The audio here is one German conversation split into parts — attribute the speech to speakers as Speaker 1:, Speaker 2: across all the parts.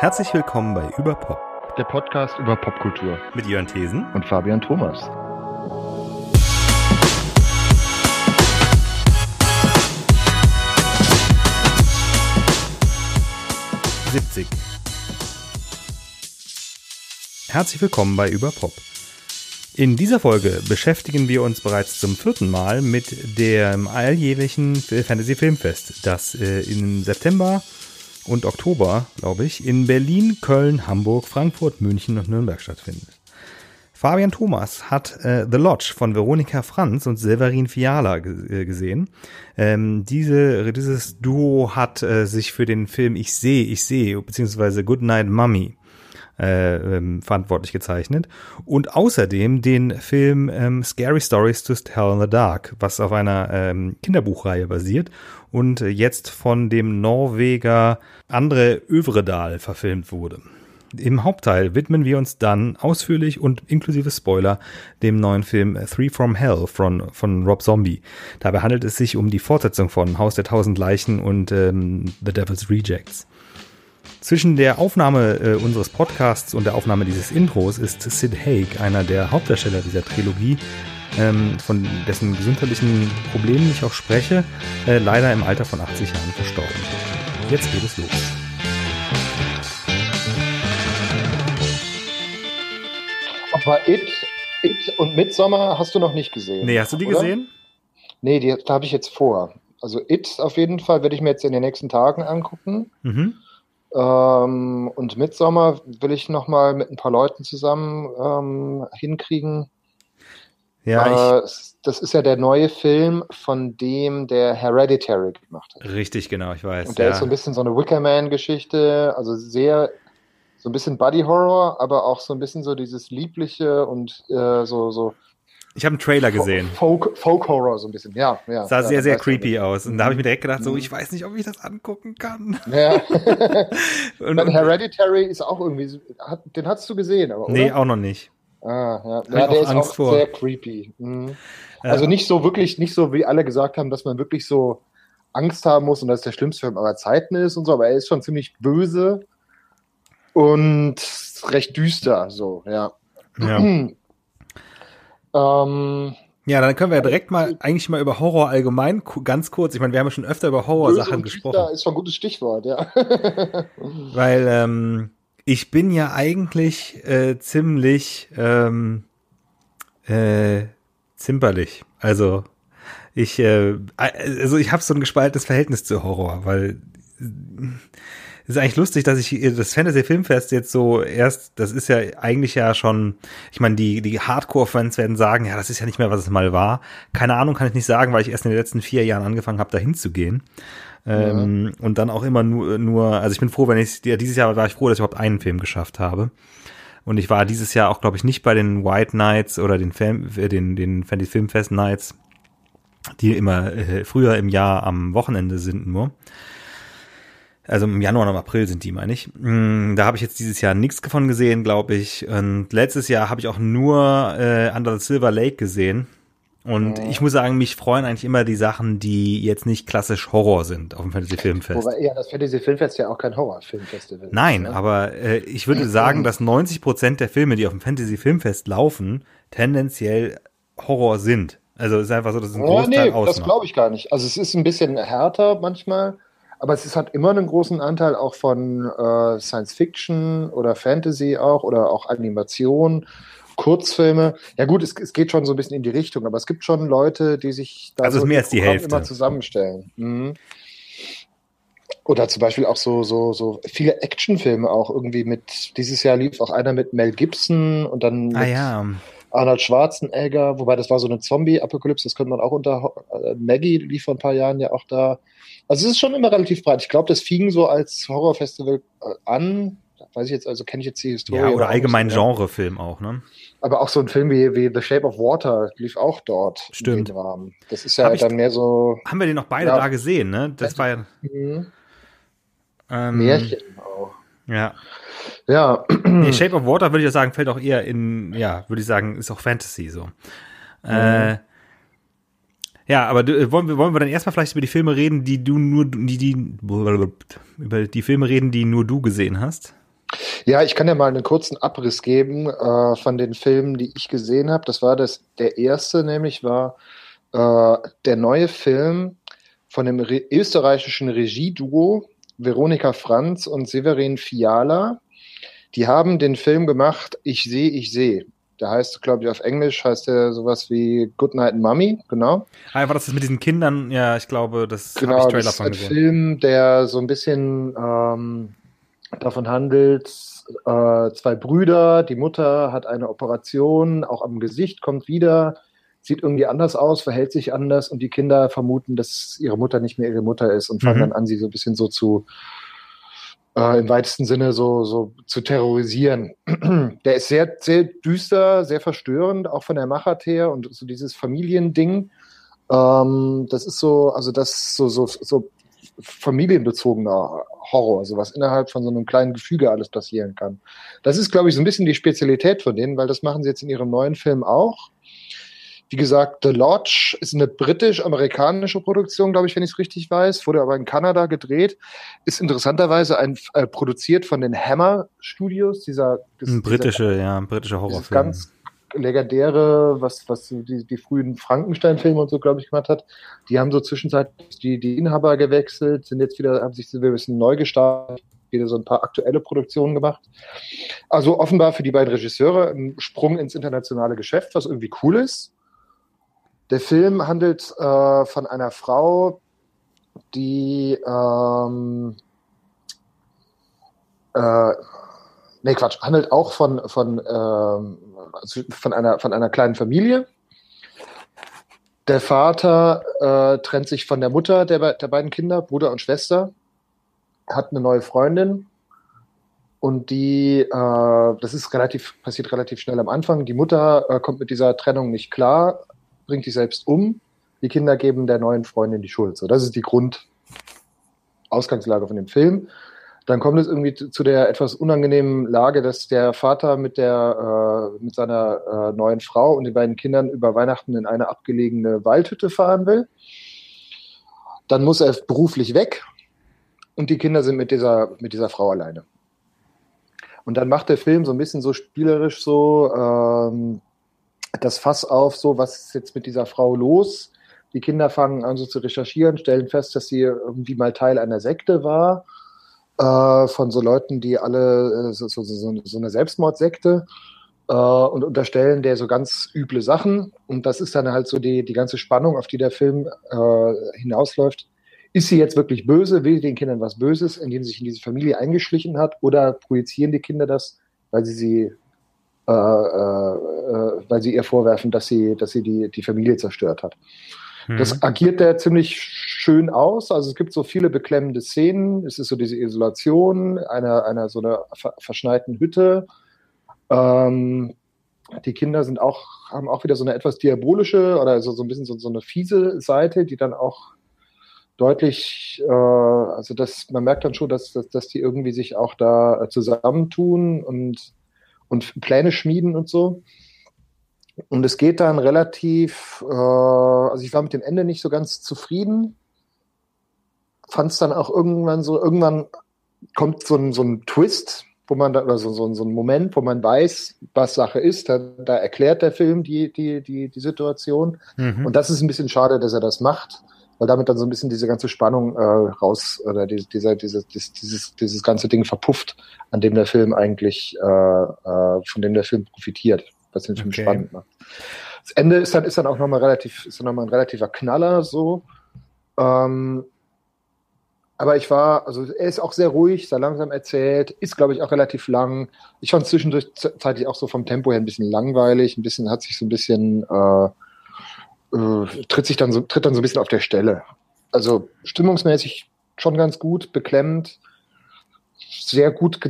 Speaker 1: Herzlich willkommen bei Überpop,
Speaker 2: der Podcast über Popkultur
Speaker 1: mit Jörn Thesen
Speaker 2: und Fabian Thomas.
Speaker 1: »70«. Herzlich willkommen bei Überpop. In dieser Folge beschäftigen wir uns bereits zum 4. Mal mit dem alljährlichen Fantasy Filmfest, das im September und Oktober, glaube ich, in Berlin, Köln, Hamburg, Frankfurt, München und Nürnberg stattfindet. Fabian Thomas hat The Lodge von Veronika Franz und Severin Fiala gesehen. Dieses Duo hat sich für den Film Ich sehe, beziehungsweise Goodnight Mummy verantwortlich gezeichnet und außerdem den Film Scary Stories to Tell in the Dark, was auf einer Kinderbuchreihe basiert und jetzt von dem Norweger Andre Øvredal verfilmt wurde. Im Hauptteil widmen wir uns dann ausführlich und inklusive Spoiler dem neuen Film Three from Hell von Rob Zombie. Dabei handelt es sich um die Fortsetzung von Haus der 1000 Leichen und The Devil's Rejects. Zwischen der Aufnahme unseres Podcasts und der Aufnahme dieses Intros ist Sid Haig, einer der Hauptdarsteller dieser Trilogie, von dessen gesundheitlichen Problemen ich auch spreche, leider im Alter von 80 Jahren verstorben. Jetzt geht es los.
Speaker 3: Aber It und Midsommar hast du noch nicht gesehen.
Speaker 1: Nee, hast du die
Speaker 3: oder?
Speaker 1: gesehen?
Speaker 3: Nee, die habe ich jetzt vor. Also It auf jeden Fall werde ich mir jetzt in den nächsten Tagen angucken.
Speaker 1: Mhm.
Speaker 3: Und Midsommar will ich nochmal mit ein paar Leuten zusammen hinkriegen.
Speaker 1: Ja,
Speaker 3: das ist ja der neue Film, von dem der Hereditary gemacht hat.
Speaker 1: Richtig, genau, ich weiß.
Speaker 3: Und der ist so ein bisschen so eine Wickerman-Geschichte, also sehr, so ein bisschen Buddy-Horror, aber auch so ein bisschen so dieses Liebliche und so
Speaker 1: ich habe einen Trailer gesehen.
Speaker 3: Folk-Horror so ein bisschen, ja.
Speaker 1: Sah sehr, sehr creepy aus. Und da habe ich mir direkt gedacht, so, ich weiß nicht, ob ich das angucken kann.
Speaker 3: Ja. und Hereditary ist auch irgendwie, den hast du gesehen, aber, oder?
Speaker 1: Nee, auch noch nicht.
Speaker 3: Ja, der ist Angst auch vor. Sehr creepy. Mhm. Also nicht so, wie alle gesagt haben, dass man wirklich so Angst haben muss und dass der schlimmste Film aller Zeiten ist und so, aber er ist schon ziemlich böse und recht düster, so, ja.
Speaker 1: Ja, dann können wir ja direkt eigentlich mal über Horror allgemein ganz kurz. Ich meine, wir haben ja schon öfter über Horrorsachen gesprochen.
Speaker 3: Das ist schon ein gutes Stichwort, ja.
Speaker 1: Weil ich bin ja eigentlich ziemlich zimperlich. Also ich habe so ein gespaltenes Verhältnis zu Horror, weil es ist eigentlich lustig, dass ich das Fantasy Filmfest jetzt so das ist ja eigentlich ja schon, ich meine, die Hardcore-Fans werden sagen, ja, das ist ja nicht mehr, was es mal war. Keine Ahnung, kann ich nicht sagen, weil ich erst in den letzten 4 Jahren angefangen habe, da hinzugehen. Und dann auch immer nur, also ich bin froh, dieses Jahr war ich froh, dass ich überhaupt einen Film geschafft habe. Und ich war dieses Jahr auch, glaube ich, nicht bei den White Nights oder den Fantasy Filmfest Nights, die immer früher im Jahr am Wochenende sind nur. Also im Januar und im April sind die, meine ich. Da habe ich jetzt dieses Jahr nichts davon gesehen, glaube ich. Und letztes Jahr habe ich auch nur Under the Silver Lake gesehen. Und ich muss sagen, mich freuen eigentlich immer die Sachen, die jetzt nicht klassisch Horror sind auf dem Fantasy Filmfest.
Speaker 3: Wobei ja das Fantasy Filmfest ja auch kein Horrorfilmfestival ist.
Speaker 1: Nein,
Speaker 3: ne?
Speaker 1: aber ich würde sagen, dass 90% der Filme, die auf dem Fantasy Filmfest laufen, tendenziell Horror sind. Also es ist einfach so, dass es ein Großteil ausmacht.
Speaker 3: Das glaube ich gar nicht. Also es ist ein bisschen härter manchmal, aber es hat immer einen großen Anteil auch von Science Fiction oder Fantasy auch oder auch Animation, Kurzfilme. Ja gut, es geht schon so ein bisschen in die Richtung, aber es gibt schon Leute, die sich da
Speaker 1: also mehr als die Hälfte
Speaker 3: immer zusammenstellen. Mhm. Oder zum Beispiel auch so viele Actionfilme auch irgendwie mit, dieses Jahr lief auch einer mit Mel Gibson und dann mit Arnold Schwarzenegger, wobei das war so eine Zombie-Apokalypse, das könnte man auch unter Maggie lief vor ein paar Jahren ja auch da. Also es ist schon immer relativ breit. Ich glaube, das fing so als Horrorfestival an. Weiß ich jetzt, also kenne ich jetzt die Historie.
Speaker 1: Ja, oder allgemein Genrefilm auch, ne?
Speaker 3: Aber auch so ein Film wie The Shape of Water lief auch dort.
Speaker 1: Stimmt.
Speaker 3: In dem Rahmen. Das ist ja dann mehr so.
Speaker 1: Haben wir den noch beide da gesehen, ne? Das war ja.
Speaker 3: Märchen auch.
Speaker 1: Ja.
Speaker 3: Ja.
Speaker 1: Nee, Shape of Water würde ich ja sagen, fällt auch eher in, ja, würde ich sagen, ist auch Fantasy so. Ja, aber wollen wir dann erstmal vielleicht über die Filme reden, die nur du gesehen hast?
Speaker 3: Ja, ich kann ja mal einen kurzen Abriss geben von den Filmen, die ich gesehen habe. Das war der erste, nämlich war der neue Film von dem österreichischen Regieduo Veronika Franz und Severin Fiala. Die haben den Film gemacht Ich sehe, ich sehe. Der heißt, glaube ich, auf Englisch heißt der sowas wie Good Night Mommy, genau.
Speaker 1: War das mit diesen Kindern? Ja, ich glaube, das
Speaker 3: genau,
Speaker 1: habe ich Trailer
Speaker 3: das ist
Speaker 1: von
Speaker 3: ein
Speaker 1: gesehen.
Speaker 3: Film, der so ein bisschen davon handelt, zwei Brüder, die Mutter hat eine Operation, auch am Gesicht, kommt wieder, sieht irgendwie anders aus, verhält sich anders und die Kinder vermuten, dass ihre Mutter nicht mehr ihre Mutter ist und fangen dann an, sie so ein bisschen so zu im weitesten Sinne so zu terrorisieren. Der ist sehr, sehr düster, sehr verstörend, auch von der Machart her und so dieses Familiending. Das ist so, also das so familienbezogener Horror, also was innerhalb von so einem kleinen Gefüge alles passieren kann. Das ist, glaube ich, so ein bisschen die Spezialität von denen, weil das machen sie jetzt in ihrem neuen Film auch. Wie gesagt, The Lodge ist eine britisch-amerikanische Produktion, glaube ich, wenn ich es richtig weiß, wurde aber in Kanada gedreht, ist interessanterweise produziert von den Hammer Studios,
Speaker 1: britische Horrorfilm.
Speaker 3: Ganz legendäre, was die frühen Frankenstein-Filme und so, glaube ich, gemacht hat. Die haben so zwischenzeitlich die Inhaber gewechselt, haben sich ein bisschen neu gestartet, wieder so ein paar aktuelle Produktionen gemacht. Also offenbar für die beiden Regisseure ein Sprung ins internationale Geschäft, was irgendwie cool ist. Der Film handelt von einer Frau, die handelt auch von einer kleinen Familie. Der Vater trennt sich von der Mutter der beiden Kinder, Bruder und Schwester, hat eine neue Freundin und passiert relativ schnell am Anfang. Die Mutter kommt mit dieser Trennung nicht klar, bringt sich selbst um. Die Kinder geben der neuen Freundin die Schuld. So, das ist die Grundausgangslage von dem Film. Dann kommt es irgendwie zu der etwas unangenehmen Lage, dass der Vater mit seiner neuen Frau und den beiden Kindern über Weihnachten in eine abgelegene Waldhütte fahren will. Dann muss er beruflich weg und die Kinder sind mit dieser Frau alleine. Und dann macht der Film so ein bisschen so spielerisch das Fass auf, so was ist jetzt mit dieser Frau los? Die Kinder fangen an so zu recherchieren, stellen fest, dass sie irgendwie mal Teil einer Sekte war, von so Leuten, die alle so eine Selbstmordsekte und unterstellen der so ganz üble Sachen. Und das ist dann halt so die ganze Spannung, auf die der Film hinausläuft. Ist sie jetzt wirklich böse? Will den Kindern was Böses, indem sie sich in diese Familie eingeschlichen hat? Oder projizieren die Kinder das, weil sie ihr vorwerfen, dass sie die Familie zerstört hat? Das agiert der ziemlich schön aus. Also es gibt so viele beklemmende Szenen. Es ist so diese Isolation einer so einer verschneiten Hütte. Die Kinder haben auch wieder so eine etwas diabolische oder so ein bisschen so eine fiese Seite, die dann auch deutlich, man merkt dann schon, dass die irgendwie sich auch da zusammentun und Pläne schmieden und so. Und es geht dann relativ, also ich war mit dem Ende nicht so ganz zufrieden, fand es dann auch irgendwann kommt so ein Twist, wo man da, oder so ein Moment, wo man weiß, was Sache ist, da erklärt der Film die Situation. Und das ist ein bisschen schade, dass er das macht, weil damit dann so ein bisschen diese ganze Spannung oder dieses ganze Ding verpufft, von dem der Film profitiert, was den Film spannend macht. Das Ende ist dann auch nochmal ein relativer Knaller, so. Aber er ist auch sehr ruhig, sehr langsam erzählt, ist, glaube ich, auch relativ lang. Ich fand es zwischenzeitlich auch so vom Tempo her ein bisschen langweilig, tritt dann so ein bisschen auf der Stelle. Also stimmungsmäßig schon ganz gut, beklemmend, sehr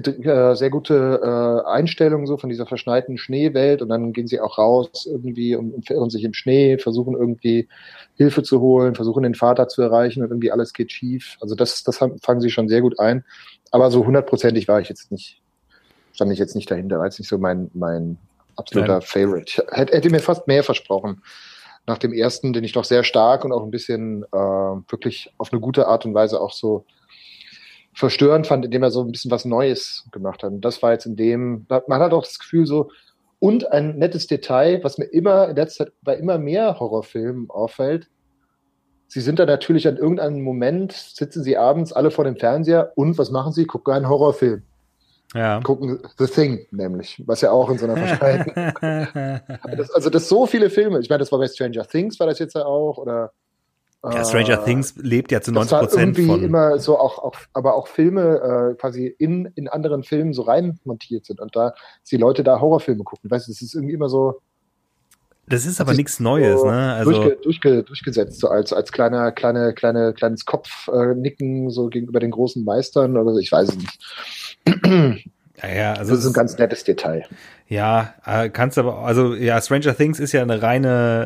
Speaker 3: gute Einstellung so von dieser verschneiten Schneewelt und dann gehen sie auch raus irgendwie und verirren sich im Schnee, versuchen irgendwie Hilfe zu holen, versuchen den Vater zu erreichen und irgendwie alles geht schief. Also das fangen sie schon sehr gut ein. Aber so 100%ig stand ich jetzt nicht dahinter, war jetzt nicht so mein absoluter Favorite. Hätte mir fast mehr versprochen. Nach dem ersten, den ich doch sehr stark und auch ein bisschen wirklich auf eine gute Art und Weise auch so verstörend fand, indem er so ein bisschen was Neues gemacht hat. Und das war jetzt man hat auch das Gefühl so, und ein nettes Detail, was mir immer in letzter Zeit bei immer mehr Horrorfilmen auffällt, sie sind da natürlich an irgendeinem Moment, sitzen sie abends alle vor dem Fernseher und was machen sie? Gucken einen Horrorfilm.
Speaker 1: Ja.
Speaker 3: Gucken The Thing nämlich, was ja auch in so einer Verschreibung. Das so viele Filme, ich meine, das war bei Stranger Things, war das jetzt ja auch, oder
Speaker 1: ja, Stranger Things lebt ja zu 90%
Speaker 3: irgendwie
Speaker 1: von.
Speaker 3: Immer so aber auch Filme quasi in anderen Filmen so rein montiert sind und da die Leute da Horrorfilme gucken. Weißt du, das ist irgendwie immer so.
Speaker 1: Das ist aber nichts Neues,
Speaker 3: so
Speaker 1: ne? Also
Speaker 3: durchgesetzt, so als kleines Kopfnicken so gegenüber den großen Meistern oder so, ich weiß es nicht.
Speaker 1: Ja, also
Speaker 3: das ist ein ganz nettes Detail.
Speaker 1: Ja, kannst aber, also ja, Stranger Things ist ja eine reine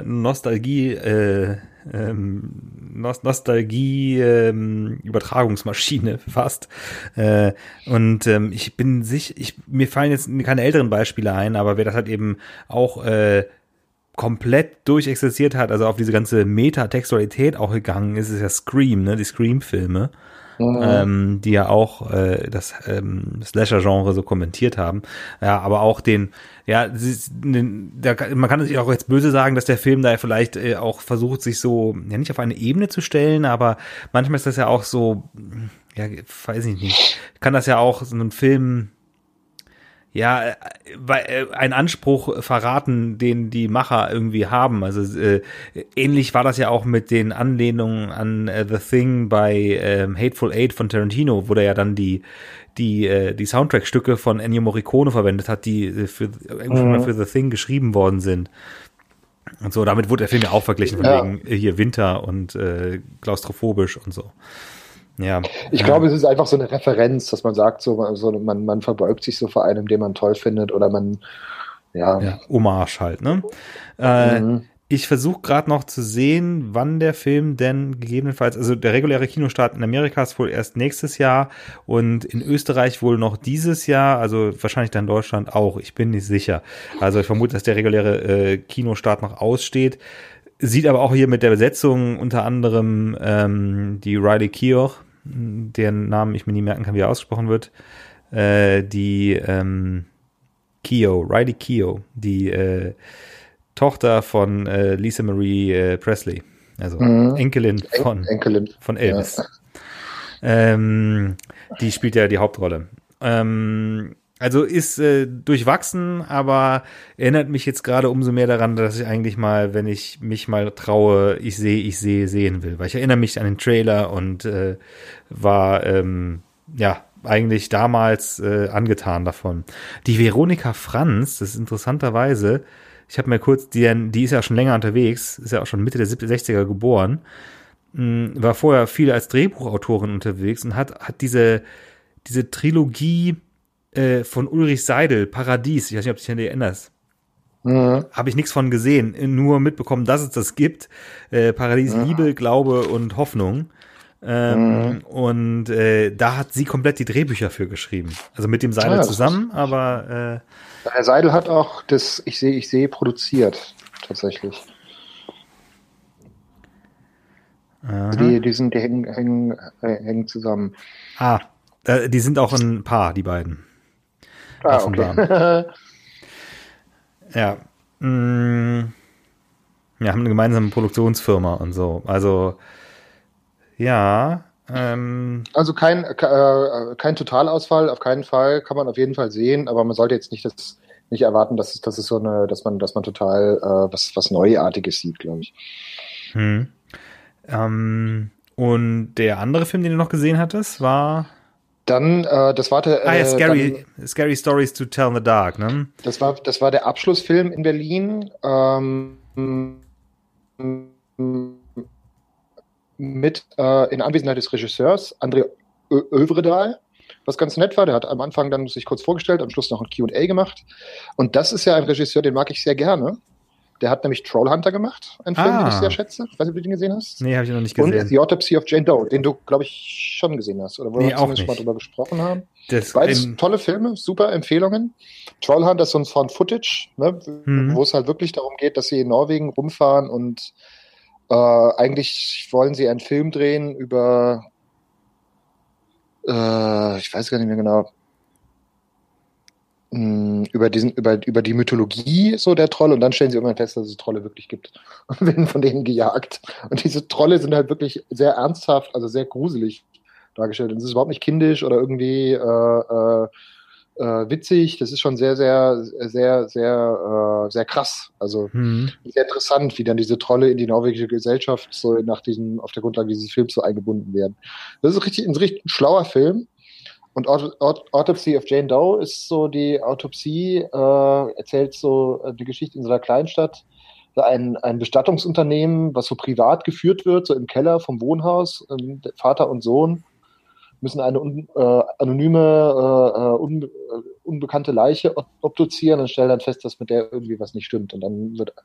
Speaker 1: Übertragungsmaschine fast. Und ich bin sicher, mir fallen jetzt keine älteren Beispiele ein, aber wer das halt eben auch komplett durchexerziert hat, also auf diese ganze Metatextualität auch gegangen ist, ist ja Scream, ne, die Scream-Filme. Die ja auch das Slasher-Genre so kommentiert haben. Ja, aber auch man kann sich auch jetzt böse sagen, dass der Film da vielleicht auch versucht, sich so, ja nicht auf eine Ebene zu stellen, aber manchmal ist das ja auch so, ja, weiß ich nicht, kann das ja auch so ein Film einen Anspruch verraten, den die Macher irgendwie haben. Also ähnlich war das ja auch mit den Anlehnungen an The Thing bei Hateful Eight von Tarantino, wo der ja dann die Soundtrack-Stücke von Ennio Morricone verwendet hat, die für The Thing geschrieben worden sind. Und so, damit wurde der Film ja auch verglichen, von wegen hier Winter und klaustrophobisch und so. Ja.
Speaker 3: Ich glaube, es ist einfach so eine Referenz, dass man sagt, man verbeugt sich so vor einem, den man toll findet, oder man,
Speaker 1: Hommage halt, ne? Ich versuche gerade noch zu sehen, wann der Film denn gegebenenfalls, also der reguläre Kinostart in Amerika ist wohl erst nächstes Jahr und in Österreich wohl noch dieses Jahr, also wahrscheinlich dann in Deutschland auch, ich bin nicht sicher. Also ich vermute, dass der reguläre Kinostart noch aussteht. Sieht aber auch hier mit der Besetzung unter anderem die Riley Keough, deren Namen ich mir nie merken kann, wie er ausgesprochen wird, Riley Keough, die Tochter von Lisa Marie Presley, also Enkelin von Elvis. Ja. Die spielt ja die Hauptrolle. Also ist durchwachsen, aber erinnert mich jetzt gerade umso mehr daran, dass ich eigentlich mal, wenn ich mich mal traue, sehen will. Weil ich erinnere mich an den Trailer und war eigentlich damals angetan davon. Die Veronika Franz, das ist interessanterweise, ich habe mir kurz, die ist ja schon länger unterwegs, ist ja auch schon Mitte der 60er geboren, war vorher viel als Drehbuchautorin unterwegs und hat diese Trilogie von Ulrich Seidel, Paradies, ich weiß nicht, ob du dich an die erinnerst. Habe ich nichts von gesehen, nur mitbekommen, dass es das gibt. Paradies, Liebe, Glaube und Hoffnung. Und da hat sie komplett die Drehbücher für geschrieben. Also mit dem Seidel zusammen, aber
Speaker 3: Herr Seidel hat auch das Ich sehe produziert, tatsächlich. Die hängen zusammen.
Speaker 1: Die sind auch ein Paar, die beiden.
Speaker 3: Okay.
Speaker 1: Ja. Wir haben eine gemeinsame Produktionsfirma und so. Also, ja.
Speaker 3: Also kein Totalausfall, auf keinen Fall, kann man auf jeden Fall sehen, aber man sollte jetzt nicht erwarten, dass man total was Neuartiges sieht, glaube ich.
Speaker 1: Und der andere Film, den du noch gesehen hattest, war
Speaker 3: dann, das war der
Speaker 1: Scary Stories to Tell in the Dark, ne?
Speaker 3: Das war der Abschlussfilm in Berlin mit in Anwesenheit des Regisseurs André Övredal, was ganz nett war. Der hat am Anfang dann sich kurz vorgestellt, am Schluss noch ein Q&A gemacht. Und das ist ja ein Regisseur, den mag ich sehr gerne. Der hat nämlich Trollhunter gemacht, einen Film, den ich sehr schätze. Ich weiß nicht, ob du den gesehen hast.
Speaker 1: Nee, habe ich noch nicht gesehen.
Speaker 3: Und The Autopsy of Jane Doe, den du, glaube ich, schon gesehen hast. Oder wo wir zumindest mal drüber gesprochen haben. Beides tolle Filme, super Empfehlungen. Trollhunter ist so ein Found-Footage, ne, wo es halt wirklich darum geht, dass sie in Norwegen rumfahren und eigentlich wollen sie einen Film drehen über ich weiß gar nicht mehr genau, über die Mythologie so der Trolle, und dann stellen sie irgendwann fest, dass es Trolle wirklich gibt und werden von denen gejagt. Und diese Trolle sind halt wirklich sehr ernsthaft, also sehr gruselig dargestellt. Und es ist überhaupt nicht kindisch oder irgendwie witzig. Das ist schon sehr, sehr, sehr, sehr, sehr krass. Also sehr interessant, wie dann diese Trolle in die norwegische Gesellschaft so auf der Grundlage dieses Films so eingebunden werden. Das ist ein richtig schlauer Film. Und Autopsy of Jane Doe ist so die Autopsie, erzählt so die Geschichte in so einer Kleinstadt. Ein Bestattungsunternehmen, was so privat geführt wird, so im Keller vom Wohnhaus. Vater und Sohn müssen eine anonyme, unbekannte Leiche obduzieren und stellen dann fest, dass mit der irgendwie was nicht stimmt. Und dann wird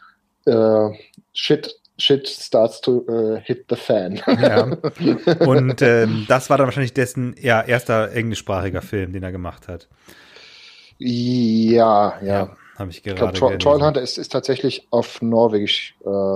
Speaker 3: Shit starts to hit the fan.
Speaker 1: Ja. Und das war dann wahrscheinlich dessen erster englischsprachiger Film, den er gemacht hat.
Speaker 3: Ja.
Speaker 1: Habe ich gerade
Speaker 3: gelesen. Trollhunter ist tatsächlich auf Norwegisch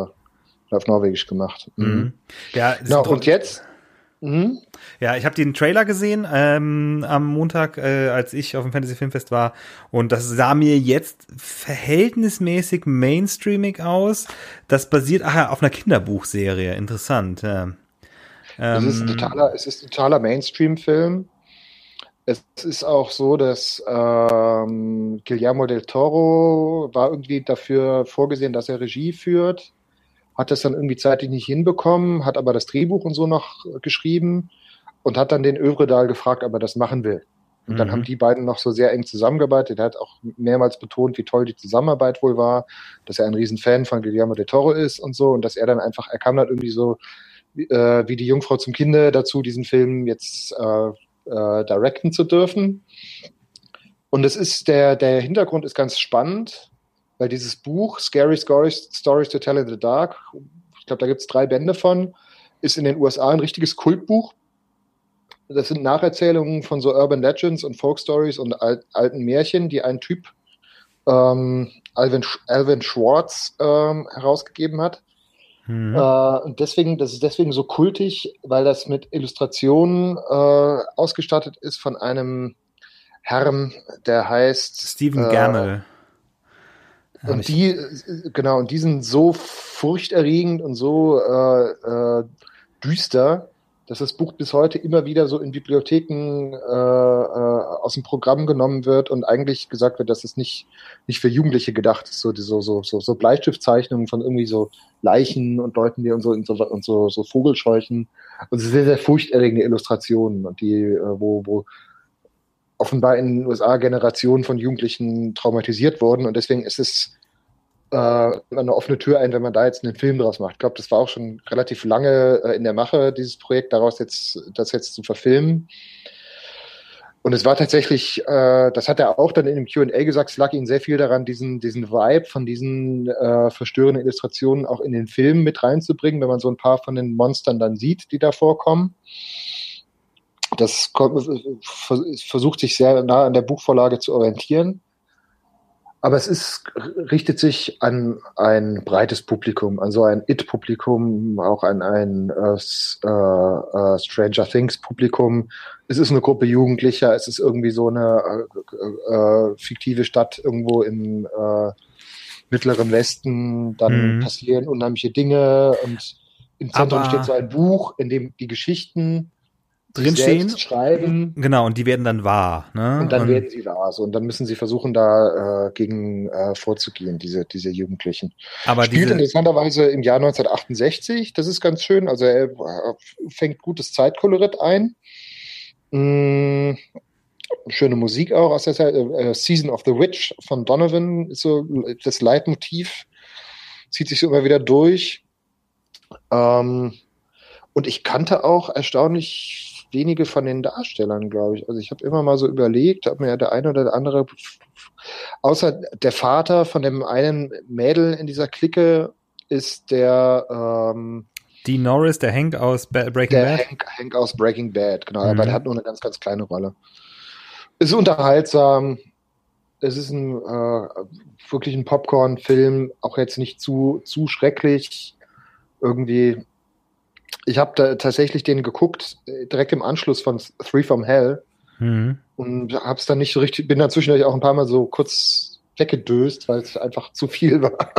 Speaker 3: gemacht.
Speaker 1: Mhm. Ja,
Speaker 3: und jetzt?
Speaker 1: Ja, ich habe den Trailer gesehen am Montag, als ich auf dem Fantasy Filmfest war, und das sah mir jetzt verhältnismäßig mainstreamig aus. Das basiert auf einer Kinderbuchserie. Interessant. Ja.
Speaker 3: Es ist ein totaler Mainstream-Film. Es ist auch so, dass Guillermo del Toro war irgendwie dafür vorgesehen, dass er Regie führt. Hat das dann irgendwie zeitlich nicht hinbekommen, hat aber das Drehbuch und so noch geschrieben und hat dann den Övredal gefragt, ob er das machen will. Und dann haben die beiden noch so sehr eng zusammengearbeitet. Er hat auch mehrmals betont, wie toll die Zusammenarbeit wohl war, dass er ein Riesenfan von Guillermo del Toro ist und so, und dass er kam dann irgendwie so wie die Jungfrau zum Kinde dazu, diesen Film jetzt directen zu dürfen. Und es ist der Hintergrund ist ganz spannend, weil dieses Buch, Scary Stories to Tell in the Dark, ich glaube, da gibt es 3 Bände von, ist in den USA ein richtiges Kultbuch. Das sind Nacherzählungen von so Urban Legends und Folk Stories und alten Märchen, die ein Typ, Alvin Schwartz, herausgegeben hat. Und das ist deswegen so kultig, weil das mit Illustrationen ausgestattet ist von einem Herrn, der heißt
Speaker 1: Stephen Gammell.
Speaker 3: Und die sind so furchterregend und so düster, dass das Buch bis heute immer wieder so in Bibliotheken aus dem Programm genommen wird und eigentlich gesagt wird, dass es nicht für Jugendliche gedacht ist. So Bleistiftzeichnungen von irgendwie so Leichen und Leuten, die und so Vogelscheuchen. Und sehr, sehr furchterregende Illustrationen, und die, wo offenbar in den USA Generationen von Jugendlichen traumatisiert wurden, und deswegen ist es eine offene Tür ein, wenn man da jetzt einen Film draus macht. Ich glaube, das war auch schon relativ lange in der Mache, dieses Projekt, das jetzt zu verfilmen. Und es war tatsächlich, das hat er auch dann in dem Q&A gesagt, es lag ihm sehr viel daran, diesen Vibe von diesen verstörenden Illustrationen auch in den Film mit reinzubringen, wenn man so ein paar von den Monstern dann sieht, die da vorkommen. Das versucht sich sehr nah an der Buchvorlage zu orientieren. Aber es richtet sich an ein breites Publikum, also ein It-Publikum, auch an ein Stranger Things-Publikum. Es ist eine Gruppe Jugendlicher, es ist irgendwie so eine fiktive Stadt irgendwo im Mittleren Westen. Dann passieren unheimliche Dinge, und im Zentrum steht so ein Buch, in dem die Geschichten
Speaker 1: drinstehen,
Speaker 3: schreiben.
Speaker 1: Genau, und die werden dann wahr. Ne?
Speaker 3: Und dann werden sie wahr. So, und dann müssen sie versuchen, da gegen vorzugehen, diese Jugendlichen.
Speaker 1: Aber
Speaker 3: spielt interessanterweise im Jahr 1968. Das ist ganz schön. Also er fängt gutes Zeitkolorit ein. Schöne Musik auch aus der Zeit. Season of the Witch von Donovan ist so das Leitmotiv. Zieht sich so immer wieder durch. Und ich kannte auch erstaunlich wenige von den Darstellern, glaube ich. Also ich habe immer mal so überlegt, ob mir ja der eine oder der andere, außer der Vater von dem einen Mädel in dieser Clique, ist der
Speaker 1: Dean Norris, der Hank aus Breaking Bad.
Speaker 3: Hank aus Breaking Bad, genau. Aber der hat nur eine ganz, ganz kleine Rolle. Es ist unterhaltsam. Es ist wirklich ein Popcorn-Film, auch jetzt nicht zu schrecklich. Ich habe da tatsächlich den geguckt, direkt im Anschluss von Three from Hell, Und hab's dann nicht so richtig, bin dann zwischendurch auch ein paar Mal so kurz weggedöst, weil es einfach zu viel war.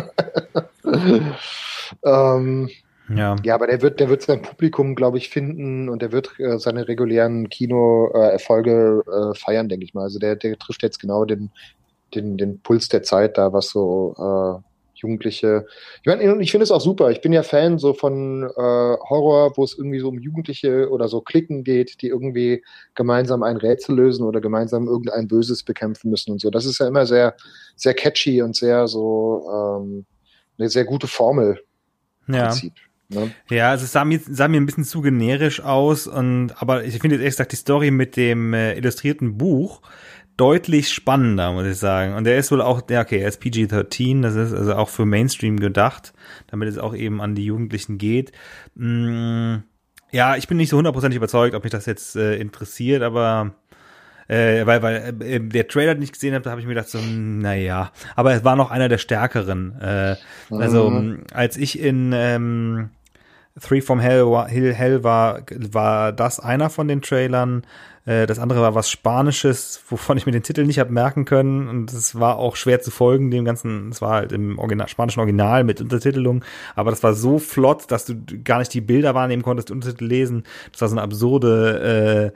Speaker 3: Ja, aber der wird sein Publikum, glaube ich, finden und der wird seine regulären Kino-Erfolge feiern, denke ich mal. Also der trifft jetzt genau den Puls der Zeit da, was so Jugendliche. Ich meine, ich finde es auch super. Ich bin ja Fan so von Horror, wo es irgendwie so um Jugendliche oder so Cliquen geht, die irgendwie gemeinsam ein Rätsel lösen oder gemeinsam irgendein Böses bekämpfen müssen und so. Das ist ja immer sehr, sehr catchy und sehr so eine sehr gute Formel im Prinzip. Ne?
Speaker 1: Ja, also es sah mir ein bisschen zu generisch aus, aber ich finde jetzt ehrlich gesagt die Story mit dem illustrierten Buch deutlich spannender, muss ich sagen. Und der ist wohl auch, ja okay, er ist PG-13, das ist also auch für Mainstream gedacht, damit es auch eben an die Jugendlichen geht. Ja, ich bin nicht so 100% überzeugt, ob mich das jetzt interessiert, aber weil der Trailer, den ich gesehen habe, da habe ich mir gedacht so, naja, aber es war noch einer der stärkeren. Also als ich in Three from Hell war das einer von den Trailern. Das andere war was Spanisches, wovon ich mir den Titel nicht habe merken können. Und es war auch schwer zu folgen, dem Ganzen. Es war halt im spanischen Original mit Untertitelung. Aber das war so flott, dass du gar nicht die Bilder wahrnehmen konntest, die Untertitel lesen. Das war so eine absurde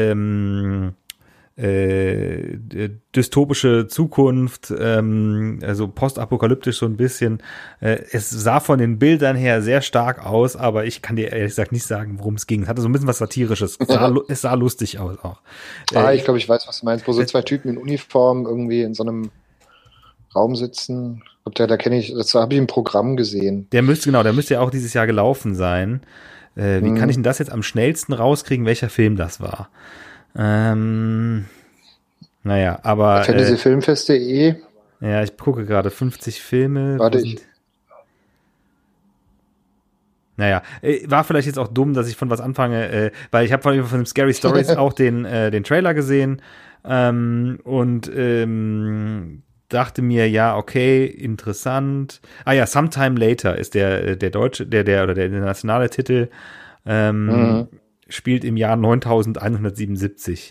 Speaker 1: dystopische Zukunft, also postapokalyptisch so ein bisschen. Es sah von den Bildern her sehr stark aus, aber ich kann dir ehrlich gesagt nicht sagen, worum es ging. Es hatte so ein bisschen was Satirisches. Es sah lustig aus auch.
Speaker 3: Ich glaube, ich weiß, was du meinst, wo so zwei Typen in Uniform irgendwie in so einem Raum sitzen. Da kenne ich, das habe ich im Programm gesehen.
Speaker 1: Der müsste ja auch dieses Jahr gelaufen sein. Wie kann ich denn das jetzt am schnellsten rauskriegen, welcher Film das war? Naja, aber
Speaker 3: Fantasyfilmfest.de.
Speaker 1: Ja, ich gucke gerade 50 Filme.
Speaker 3: Warte,
Speaker 1: Naja, war vielleicht jetzt auch dumm, dass ich von was anfange, weil ich habe von den Scary Stories auch den Trailer gesehen und dachte mir, ja, okay, interessant. Ah ja, Sometime Later ist der deutsche, der internationale Titel. Spielt im Jahr 9177.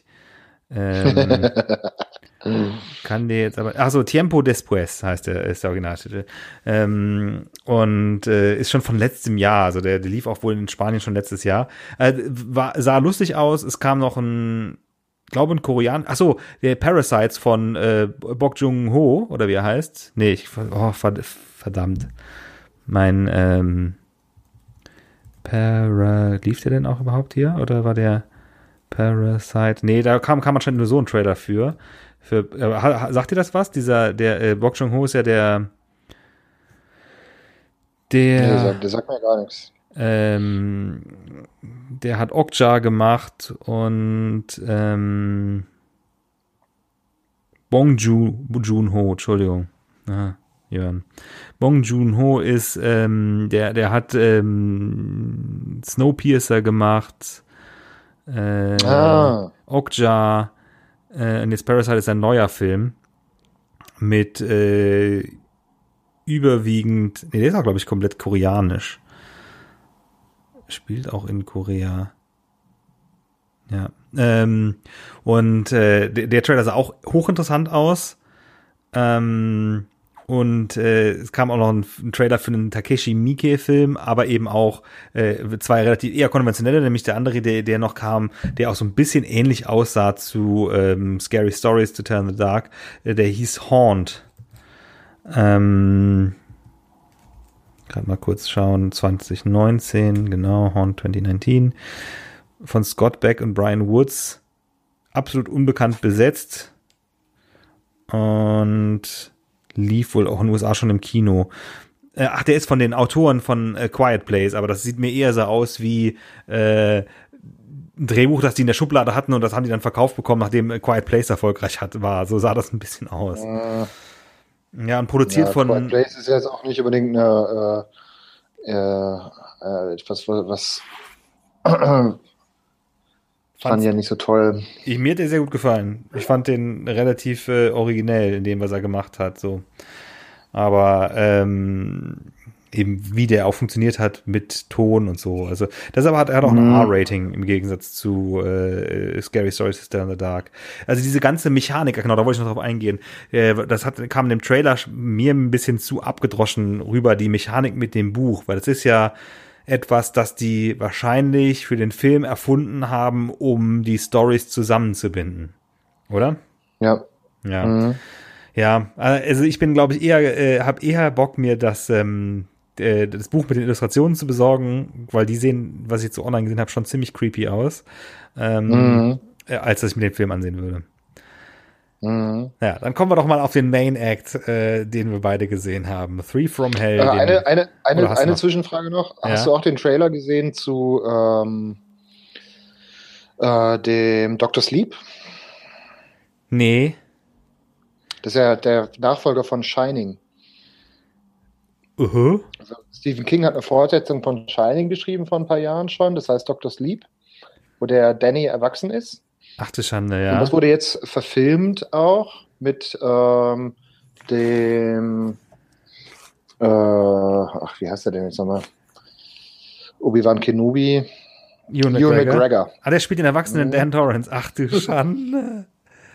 Speaker 1: Kann der jetzt aber, achso, Tiempo Después ist der Originaltitel. Und ist schon von letztem Jahr, also der lief auch wohl in Spanien schon letztes Jahr. Sah lustig aus, es kam noch ein Koreaner, achso, der Parasites von Bok Joon-ho, oder wie er heißt. Nee, verdammt. Mein, lief der denn auch überhaupt hier? Oder war der Parasite? Nee, da kam anscheinend nur so ein Trailer für sagt dir das was? Der Bok Joon-ho ist ja der
Speaker 3: sagt mir gar nichts.
Speaker 1: Der hat Okja gemacht und Bong Joon-ho, Entschuldigung. Aha. Jörn. Bong Joon-ho ist, der hat Snowpiercer gemacht, Okja, und jetzt Parasite ist ein neuer Film mit überwiegend, der ist auch, glaube ich, komplett koreanisch. Spielt auch in Korea. Ja. Und der Trailer sah auch hochinteressant aus. Und es kam auch noch ein Trailer für einen Takeshi Miike-Film, aber eben auch zwei relativ eher konventionelle, nämlich der andere, der noch kam, der auch so ein bisschen ähnlich aussah zu Scary Stories to Tell in the Dark, der hieß Haunt. Gerade mal kurz schauen, 2019, genau, Haunt 2019, von Scott Beck und Brian Woods, absolut unbekannt besetzt und lief wohl auch in den USA schon im Kino. Der ist von den Autoren von Quiet Place, aber das sieht mir eher so aus wie ein Drehbuch, das die in der Schublade hatten und das haben die dann verkauft bekommen, nachdem Quiet Place erfolgreich war. So sah das ein bisschen aus. Ja, und produziert von...
Speaker 3: Quiet Place ist jetzt auch nicht unbedingt eine was fand ja nicht so toll.
Speaker 1: Mir hat der sehr gut gefallen. Ich fand den relativ originell in dem, was er gemacht hat. So. Aber eben wie der auch funktioniert hat mit Ton und so. Also deshalb hat er auch ein R-Rating im Gegensatz zu Scary Stories Sister in the Dark. Also diese ganze Mechanik, genau, da wollte ich noch drauf eingehen. Kam in dem Trailer mir ein bisschen zu abgedroschen rüber, die Mechanik mit dem Buch, weil das ist ja etwas, das die wahrscheinlich für den Film erfunden haben, um die Storys zusammenzubinden. Oder?
Speaker 3: Ja.
Speaker 1: Ja. Ja, also ich bin, glaube ich, habe eher Bock, mir das Buch mit den Illustrationen zu besorgen, weil die sehen, was ich jetzt so online gesehen habe, schon ziemlich creepy aus, als dass ich mir den Film ansehen würde. Ja, dann kommen wir doch mal auf den Main Act, den wir beide gesehen haben. Three from Hell.
Speaker 3: Eine Zwischenfrage noch. Ja? Hast du auch den Trailer gesehen zu dem Dr. Sleep?
Speaker 1: Nee.
Speaker 3: Das ist ja der Nachfolger von Shining.
Speaker 1: Also
Speaker 3: Stephen King hat eine Fortsetzung von Shining geschrieben vor ein paar Jahren schon. Das heißt Dr. Sleep, wo der Danny erwachsen ist.
Speaker 1: Ach du Schande, ja.
Speaker 3: Und das wurde jetzt verfilmt auch mit dem wie heißt der denn jetzt nochmal? Obi-Wan Kenobi.
Speaker 1: Ewan McGregor. Der spielt den erwachsenen Dan Torrance. Ach du Schande.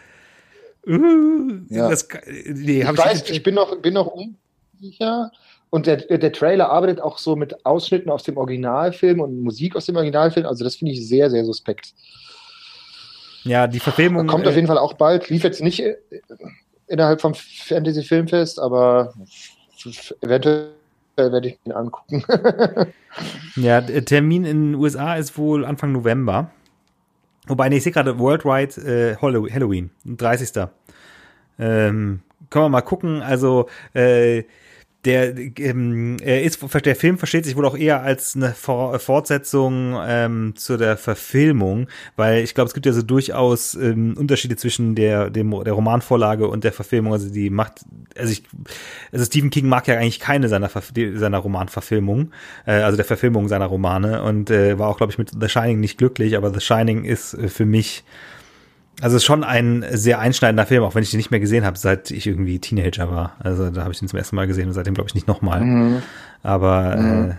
Speaker 3: Ja. Ich bin noch unsicher. Und der Trailer arbeitet auch so mit Ausschnitten aus dem Originalfilm und Musik aus dem Originalfilm. Also das finde ich sehr, sehr suspekt.
Speaker 1: Ja, die Verfilmung
Speaker 3: kommt auf jeden Fall auch bald. Lief jetzt nicht innerhalb vom Fantasy Filmfest, aber eventuell werde ich ihn angucken.
Speaker 1: Ja, der Termin in den USA ist wohl Anfang November. Wobei, ich sehe gerade Worldwide Halloween, 30. Können wir mal gucken. Also der Film versteht sich wohl auch eher als eine Fortsetzung zu der Verfilmung, weil ich glaube, es gibt ja so durchaus Unterschiede zwischen der Romanvorlage und der Verfilmung. Also Stephen King mag ja eigentlich keine seiner Romanverfilmungen, also der Verfilmung seiner Romane, und war auch, glaube ich, mit The Shining nicht glücklich, aber The Shining ist für mich, also ist schon ein sehr einschneidender Film, auch wenn ich den nicht mehr gesehen habe, seit ich irgendwie Teenager war. Also da habe ich den zum ersten Mal gesehen und seitdem glaube ich nicht nochmal. Aber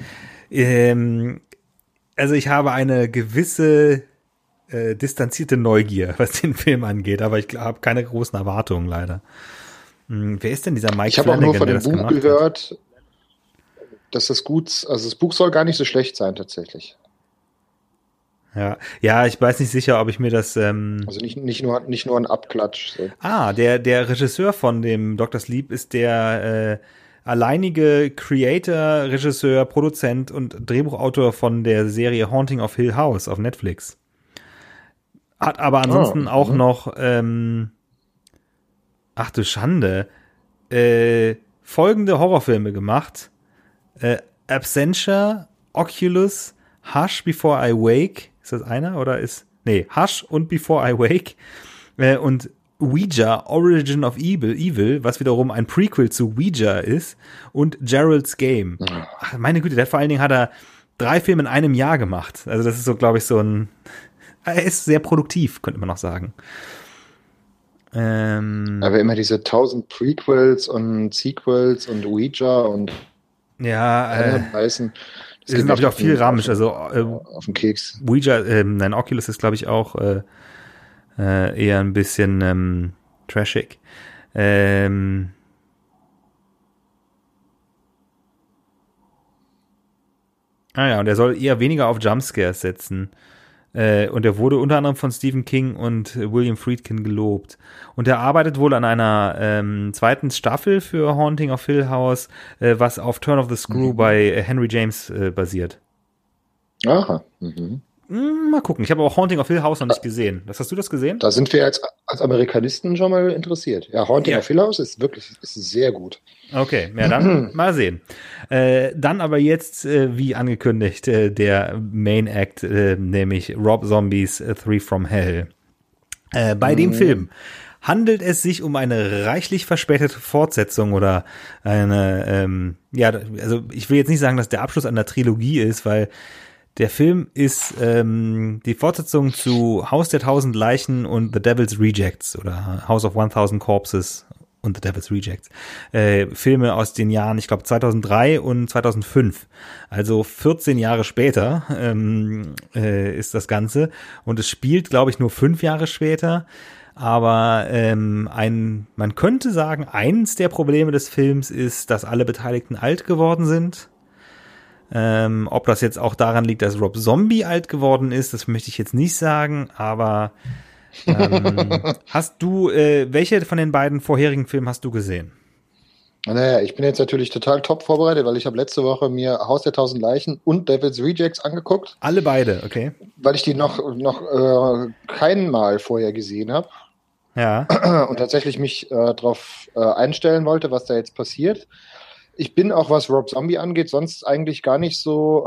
Speaker 1: also ich habe eine gewisse distanzierte Neugier, was den Film angeht, aber ich habe keine großen Erwartungen leider. Wer ist denn dieser Mike
Speaker 3: Ich habe auch nur von dem Buch gehört, dass das Buch soll gar nicht so schlecht sein tatsächlich.
Speaker 1: Ja, ich weiß nicht sicher, ob ich mir das
Speaker 3: also nicht nur ein Abklatsch. So.
Speaker 1: Der Regisseur von dem Dr. Sleep ist der alleinige Creator, Regisseur, Produzent und Drehbuchautor von der Serie Haunting of Hill House auf Netflix. Hat aber ansonsten auch noch ach du Schande, folgende Horrorfilme gemacht. Absentia, Oculus, Hush Before I Wake. Ist das einer oder Hush und Before I Wake und Ouija, Origin of Evil, was wiederum ein Prequel zu Ouija ist, und Gerald's Game. Ach, meine Güte, vor allen Dingen hat er 3 Filme in einem Jahr gemacht. Also das ist so, glaube ich, er ist sehr produktiv, könnte man noch sagen.
Speaker 3: Aber immer diese 1000 Prequels und Sequels und Ouija und
Speaker 1: heißen. Die sind, glaube ich, auch viel ramisch. Also
Speaker 3: auf den Keks.
Speaker 1: Ouija, Oculus ist, glaube ich, auch eher ein bisschen trashig. Und er soll eher weniger auf Jumpscares setzen. Und er wurde unter anderem von Stephen King und William Friedkin gelobt. Und er arbeitet wohl an einer zweiten Staffel für Haunting of Hill House, was auf Turn of the Screw bei Henry James basiert.
Speaker 3: Aha.
Speaker 1: Mal gucken. Ich habe auch Haunting of Hill House noch nicht gesehen. Hast du das gesehen?
Speaker 3: Da sind wir als Amerikanisten schon mal interessiert. Ja, Haunting of Hill House ist sehr gut.
Speaker 1: Okay, ja, dann mal sehen. Dann aber jetzt, wie angekündigt, der Main Act, nämlich Rob Zombies Three from Hell. Bei dem Film handelt es sich um eine reichlich verspätete Fortsetzung oder eine, also ich will jetzt nicht sagen, dass der Abschluss einer Trilogie ist, weil der Film ist die Fortsetzung zu Haus der 1000 Leichen und The Devil's Rejects oder House of 1000 Corpses und The Devil's Rejects, Filme aus den Jahren, ich glaube 2003 und 2005. Also 14 Jahre später ist das Ganze. Und es spielt, glaube ich, nur 5 Jahre später. Aber man könnte sagen, eins der Probleme des Films ist, dass alle Beteiligten alt geworden sind. Ob das jetzt auch daran liegt, dass Rob Zombie alt geworden ist, das möchte ich jetzt nicht sagen, aber hast du, welche von den beiden vorherigen Filmen hast du gesehen?
Speaker 3: Naja, ich bin jetzt natürlich total top vorbereitet, weil ich habe letzte Woche mir Haus der 1000 Leichen und Devil's Rejects angeguckt.
Speaker 1: Alle beide, okay.
Speaker 3: Weil ich die noch kein Mal vorher gesehen habe.
Speaker 1: Ja.
Speaker 3: Und tatsächlich mich darauf einstellen wollte, was da jetzt passiert. Ich bin auch, was Rob Zombie angeht, sonst eigentlich gar nicht so,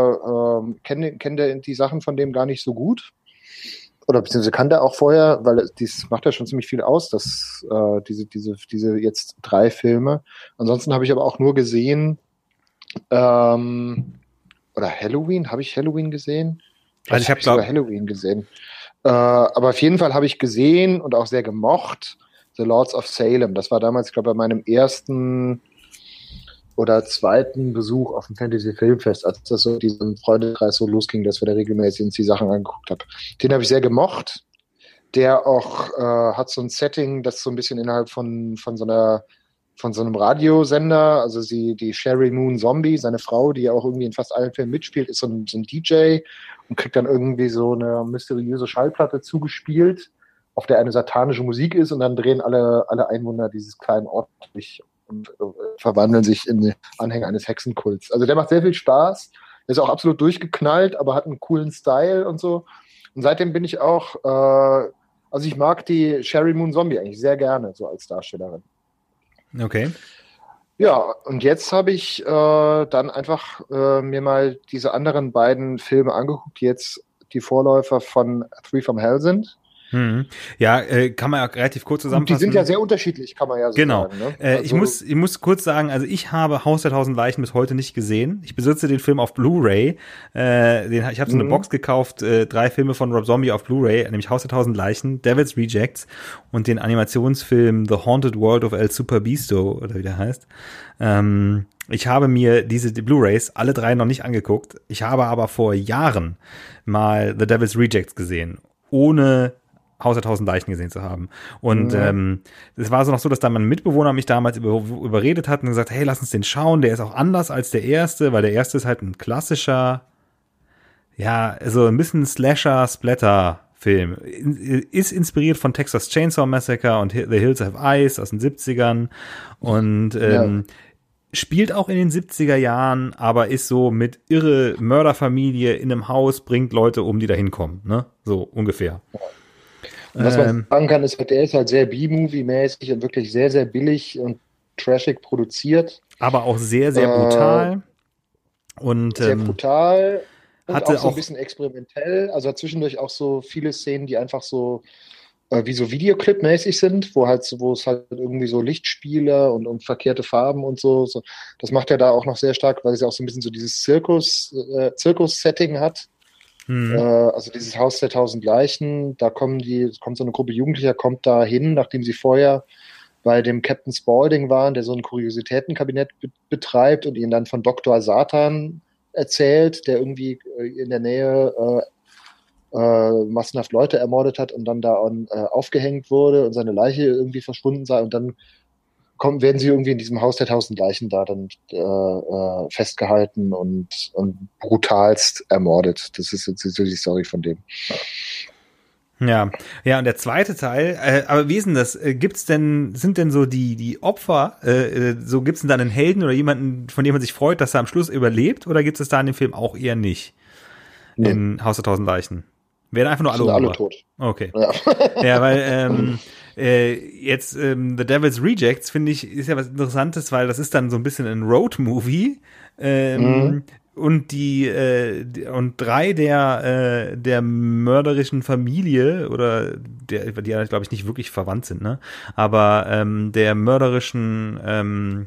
Speaker 3: kenne die Sachen von dem gar nicht so gut. Oder beziehungsweise kannte auch vorher, weil dies macht ja schon ziemlich viel aus, dass diese jetzt 3 Filme. Ansonsten habe ich aber auch nur gesehen, oder Halloween, habe ich Halloween gesehen?
Speaker 1: Also ich habe
Speaker 3: sogar Halloween gesehen. Aber auf jeden Fall habe ich gesehen und auch sehr gemocht The Lords of Salem. Das war damals, ich glaube, bei meinem ersten oder zweiten Besuch auf dem Fantasy Filmfest, als das so diesem Freundeskreis so losging, dass wir da regelmäßig uns die Sachen angeguckt haben. Den habe ich sehr gemocht. Der auch hat so ein Setting, das so ein bisschen innerhalb von so einem Radiosender, also die Sherry Moon Zombie, seine Frau, die ja auch irgendwie in fast allen Filmen mitspielt, ist so ein DJ und kriegt dann irgendwie so eine mysteriöse Schallplatte zugespielt, auf der eine satanische Musik ist, und dann drehen alle Einwohner dieses kleinen Ortes durch und verwandeln sich in Anhänger eines Hexenkults. Also der macht sehr viel Spaß, ist auch absolut durchgeknallt, aber hat einen coolen Style und so. Und seitdem bin ich auch, also ich mag die Sherry Moon Zombie eigentlich sehr gerne, so als Darstellerin.
Speaker 1: Okay.
Speaker 3: Ja, und jetzt habe ich dann einfach mir mal diese anderen beiden Filme angeguckt, die jetzt die Vorläufer von Three from Hell sind.
Speaker 1: Ja, kann man ja relativ kurz zusammenfassen.
Speaker 3: Und die sind ja sehr unterschiedlich, kann man ja so sagen. Ne?
Speaker 1: Also, ich muss kurz sagen, also ich habe Haus der 1000 Leichen bis heute nicht gesehen. Ich besitze den Film auf Blu-ray. Ich habe so eine Box gekauft, 3 Filme von Rob Zombie auf Blu-ray, nämlich Haus der 1000 Leichen, Devil's Rejects und den Animationsfilm The Haunted World of El Super Beasto, oder wie der heißt. Ich habe mir diese Blu-rays alle 3 noch nicht angeguckt. Ich habe aber vor Jahren mal The Devil's Rejects gesehen, ohne Haus der 1000 Leichen gesehen zu haben. Und es war so noch so, dass da mein Mitbewohner mich damals überredet hat und gesagt, hey, lass uns den schauen, der ist auch anders als der erste, weil der erste ist halt ein klassischer, ja, so ein bisschen Slasher-Splatter-Film. Ist inspiriert von Texas Chainsaw Massacre und The Hills Have Eyes aus den 70ern und spielt auch in den 70er Jahren, aber ist so mit irre Mörderfamilie in einem Haus, bringt Leute um, die da hinkommen, ne? So ungefähr.
Speaker 3: Und was man sagen kann, ist, der ist halt sehr B-Movie-mäßig und wirklich sehr, sehr billig und trashig produziert.
Speaker 1: Aber auch sehr, sehr brutal. Und
Speaker 3: sehr brutal und
Speaker 1: hatte
Speaker 3: auch so ein bisschen experimentell. Also zwischendurch auch so viele Szenen, die einfach so wie so Videoclip-mäßig sind, wo es halt irgendwie so Lichtspiele und verkehrte Farben und so. Das macht er da auch noch sehr stark, weil es ja auch so ein bisschen so dieses Zirkus-Setting hat. Also dieses Haus der 1000 Leichen, da kommt so eine Gruppe Jugendlicher, kommt da hin, nachdem sie vorher bei dem Captain Spaulding waren, der so ein Kuriositätenkabinett betreibt und ihnen dann von Dr. Satan erzählt, der irgendwie in der Nähe massenhaft Leute ermordet hat und dann da aufgehängt wurde und seine Leiche irgendwie verschwunden sei, und dann werden sie irgendwie in diesem Haus der 1000 Leichen da dann festgehalten und brutalst ermordet. Das ist jetzt so die Story von dem.
Speaker 1: Ja, und der zweite Teil, aber wie ist denn das? Sind denn so die Opfer, so gibt's denn da einen Helden oder jemanden, von dem man sich freut, dass er am Schluss überlebt, oder gibt es da in dem Film auch eher nicht? In Haus der 1000 Leichen? Werden einfach nur alle
Speaker 3: tot.
Speaker 1: Okay. Ja, weil jetzt The Devil's Rejects, finde ich, ist ja was Interessantes, weil das ist dann so ein bisschen ein Road-Movie. Und und 3 der mörderischen Familie oder die ja, glaube ich, nicht wirklich verwandt sind, ne? Aber der mörderischen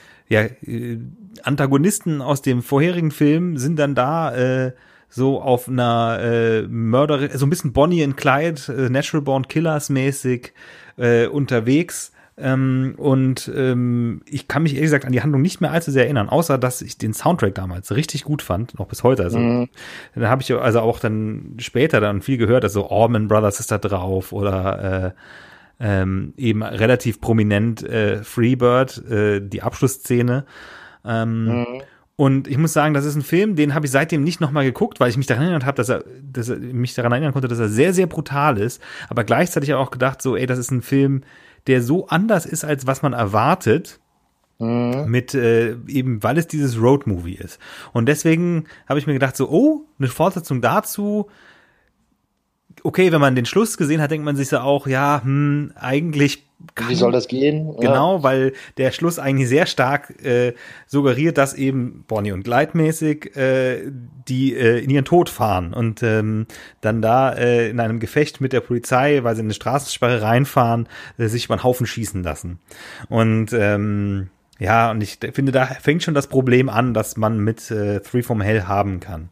Speaker 1: Antagonisten aus dem vorherigen Film sind dann da so auf einer so ein bisschen Bonnie and Clyde, Natural Born Killers mäßig unterwegs. Ich kann mich ehrlich gesagt an die Handlung nicht mehr allzu sehr erinnern, außer dass ich den Soundtrack damals richtig gut fand, noch bis heute. Also dann habe ich also auch dann später dann viel gehört, also Allman Brothers ist da drauf oder eben relativ prominent Freebird, die Abschlussszene. Und ich muss sagen, das ist ein Film, den habe ich seitdem nicht nochmal geguckt, weil ich mich daran erinnert habe, dass er mich daran erinnern konnte, dass er sehr, sehr brutal ist. Aber gleichzeitig auch gedacht, so, ey, das ist ein Film, der so anders ist, als was man erwartet. Mit eben, weil es dieses Road-Movie ist. Und deswegen habe ich mir gedacht, so, oh, eine Fortsetzung dazu. Okay, wenn man den Schluss gesehen hat, denkt man sich so auch, ja, eigentlich
Speaker 3: wie soll das gehen?
Speaker 1: Genau, ja. Weil der Schluss eigentlich sehr stark suggeriert, dass eben Bonnie und Clyde mäßig die in ihren Tod fahren und dann da in einem Gefecht mit der Polizei, weil sie in eine Straßensperre reinfahren, sich über einen Haufen schießen lassen. Und ja, und ich finde, da fängt schon das Problem an, dass man mit Three from Hell haben kann.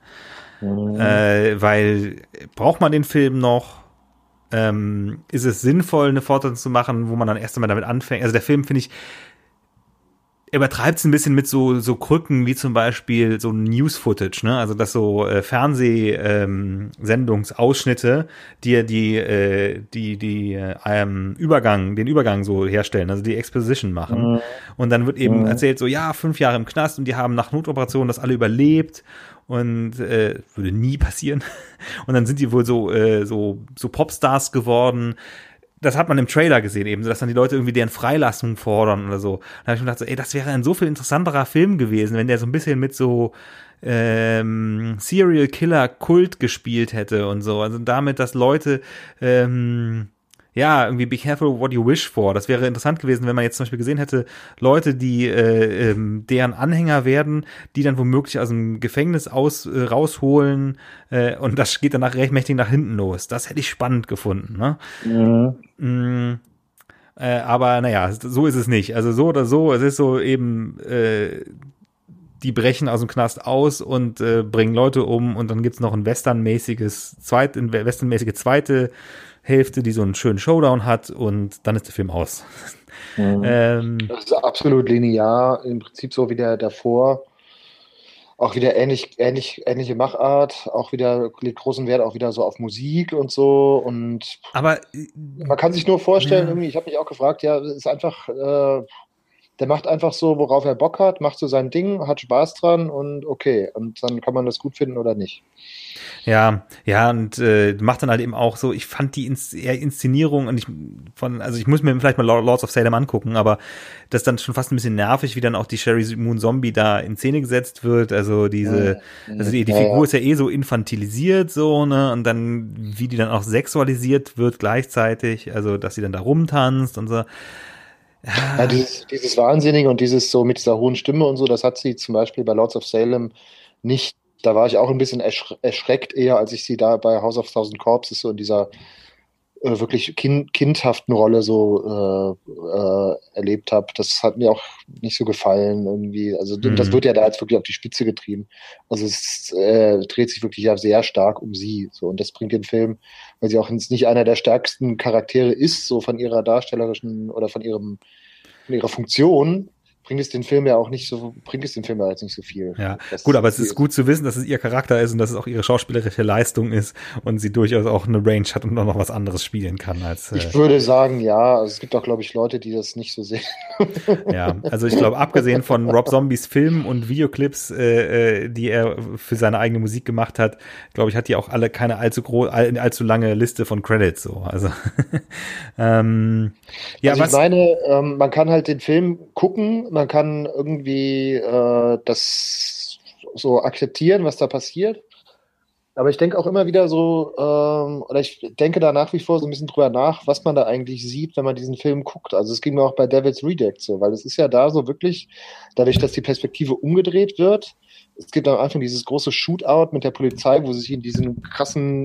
Speaker 1: Weil braucht man den Film noch? Ist es sinnvoll, eine Fortsetzung zu machen, wo man dann erst einmal damit anfängt? Also der Film, finde ich, übertreibt es ein bisschen mit so Krücken wie zum Beispiel so News-Footage, ne? Also dass so Fernsehsendungsausschnitte den Übergang so herstellen, also die Exposition machen. Und dann wird eben erzählt so, ja, 5 Jahre im Knast und die haben nach Notoperationen das alle überlebt. Und würde nie passieren. Und dann sind die wohl so Popstars geworden. Das hat man im Trailer gesehen eben, so dass dann die Leute irgendwie deren Freilassung fordern oder so. Da habe ich mir gedacht, so, ey, das wäre ein so viel interessanterer Film gewesen, wenn der so ein bisschen mit so Serial Killer Kult gespielt hätte und so. Also damit, dass Leute ja, irgendwie be careful what you wish for. Das wäre interessant gewesen, wenn man jetzt zum Beispiel gesehen hätte, Leute, die deren Anhänger werden, die dann womöglich aus dem Gefängnis rausholen und das geht dann recht mächtig nach hinten los. Das hätte ich spannend gefunden. Ne? Aber naja, so ist es nicht. Also so oder so, es ist so eben die brechen aus dem Knast aus und bringen Leute um und dann gibt's noch ein westernmäßige zweite Hälfte, die so einen schönen Showdown hat und dann ist der Film aus.
Speaker 3: Das ist absolut linear, im Prinzip so wie der davor. Auch wieder ähnliche Machart, auch wieder legt großen Wert auch wieder so auf Musik und so. Und
Speaker 1: aber
Speaker 3: man kann sich nur vorstellen, irgendwie, ich habe mich auch gefragt, ja, es ist einfach, der macht einfach so, worauf er Bock hat, macht so sein Ding, hat Spaß dran und okay. Und dann kann man das gut finden oder nicht.
Speaker 1: Ja, und macht dann halt eben auch so, ich fand die Inszenierung und ich muss mir vielleicht mal Lords of Salem angucken, aber das ist dann schon fast ein bisschen nervig, wie dann auch die Sherry Moon Zombie da in Szene gesetzt wird, also die Figur ist ja eh so infantilisiert so, ne, und dann, wie die dann auch sexualisiert wird gleichzeitig, also, dass sie dann da rumtanzt und so.
Speaker 3: Ja, dieses Wahnsinnige und dieses so mit dieser hohen Stimme und so, das hat sie zum Beispiel bei Lords of Salem nicht. Da war ich auch ein bisschen erschreckt eher, als ich sie da bei House of Thousand Corpses so in dieser wirklich kindhaften Rolle so erlebt habe. Das hat mir auch nicht so gefallen irgendwie. Also das wird ja da jetzt wirklich auf die Spitze getrieben. Also es dreht sich wirklich ja sehr stark um sie. So, und das bringt den Film, weil sie auch nicht einer der stärksten Charaktere ist, so von ihrer darstellerischen oder von ihrer Funktion, bringt es den Film ja jetzt nicht so viel.
Speaker 1: Ja, gut, aber es ist gut zu wissen, dass es ihr Charakter ist und dass es auch ihre schauspielerische Leistung ist und sie durchaus auch eine Range hat und auch noch was anderes spielen kann als.
Speaker 3: Ich würde sagen, ja. Also es gibt auch, glaube ich, Leute, die das nicht so sehen.
Speaker 1: Ja, also ich glaube, abgesehen von Rob Zombies Filmen und Videoclips, die er für seine eigene Musik gemacht hat, glaube ich, hat die auch alle keine allzu lange Liste von Credits so. Also
Speaker 3: ja, also ich meine, man kann halt den Film gucken, man kann irgendwie das so akzeptieren, was da passiert. Aber ich denke auch immer wieder so, oder ich denke da nach wie vor so ein bisschen drüber nach, was man da eigentlich sieht, wenn man diesen Film guckt. Also es ging mir auch bei Devil's Reject so, weil es ist ja da so wirklich, dadurch, dass die Perspektive umgedreht wird, es gibt am Anfang dieses große Shootout mit der Polizei, wo sie sich in diesen krassen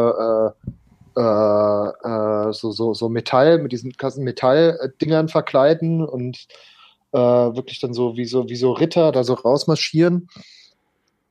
Speaker 3: so Metall, mit diesen krassen Metalldingern verkleiden und wirklich dann so wie so Ritter da so rausmarschieren.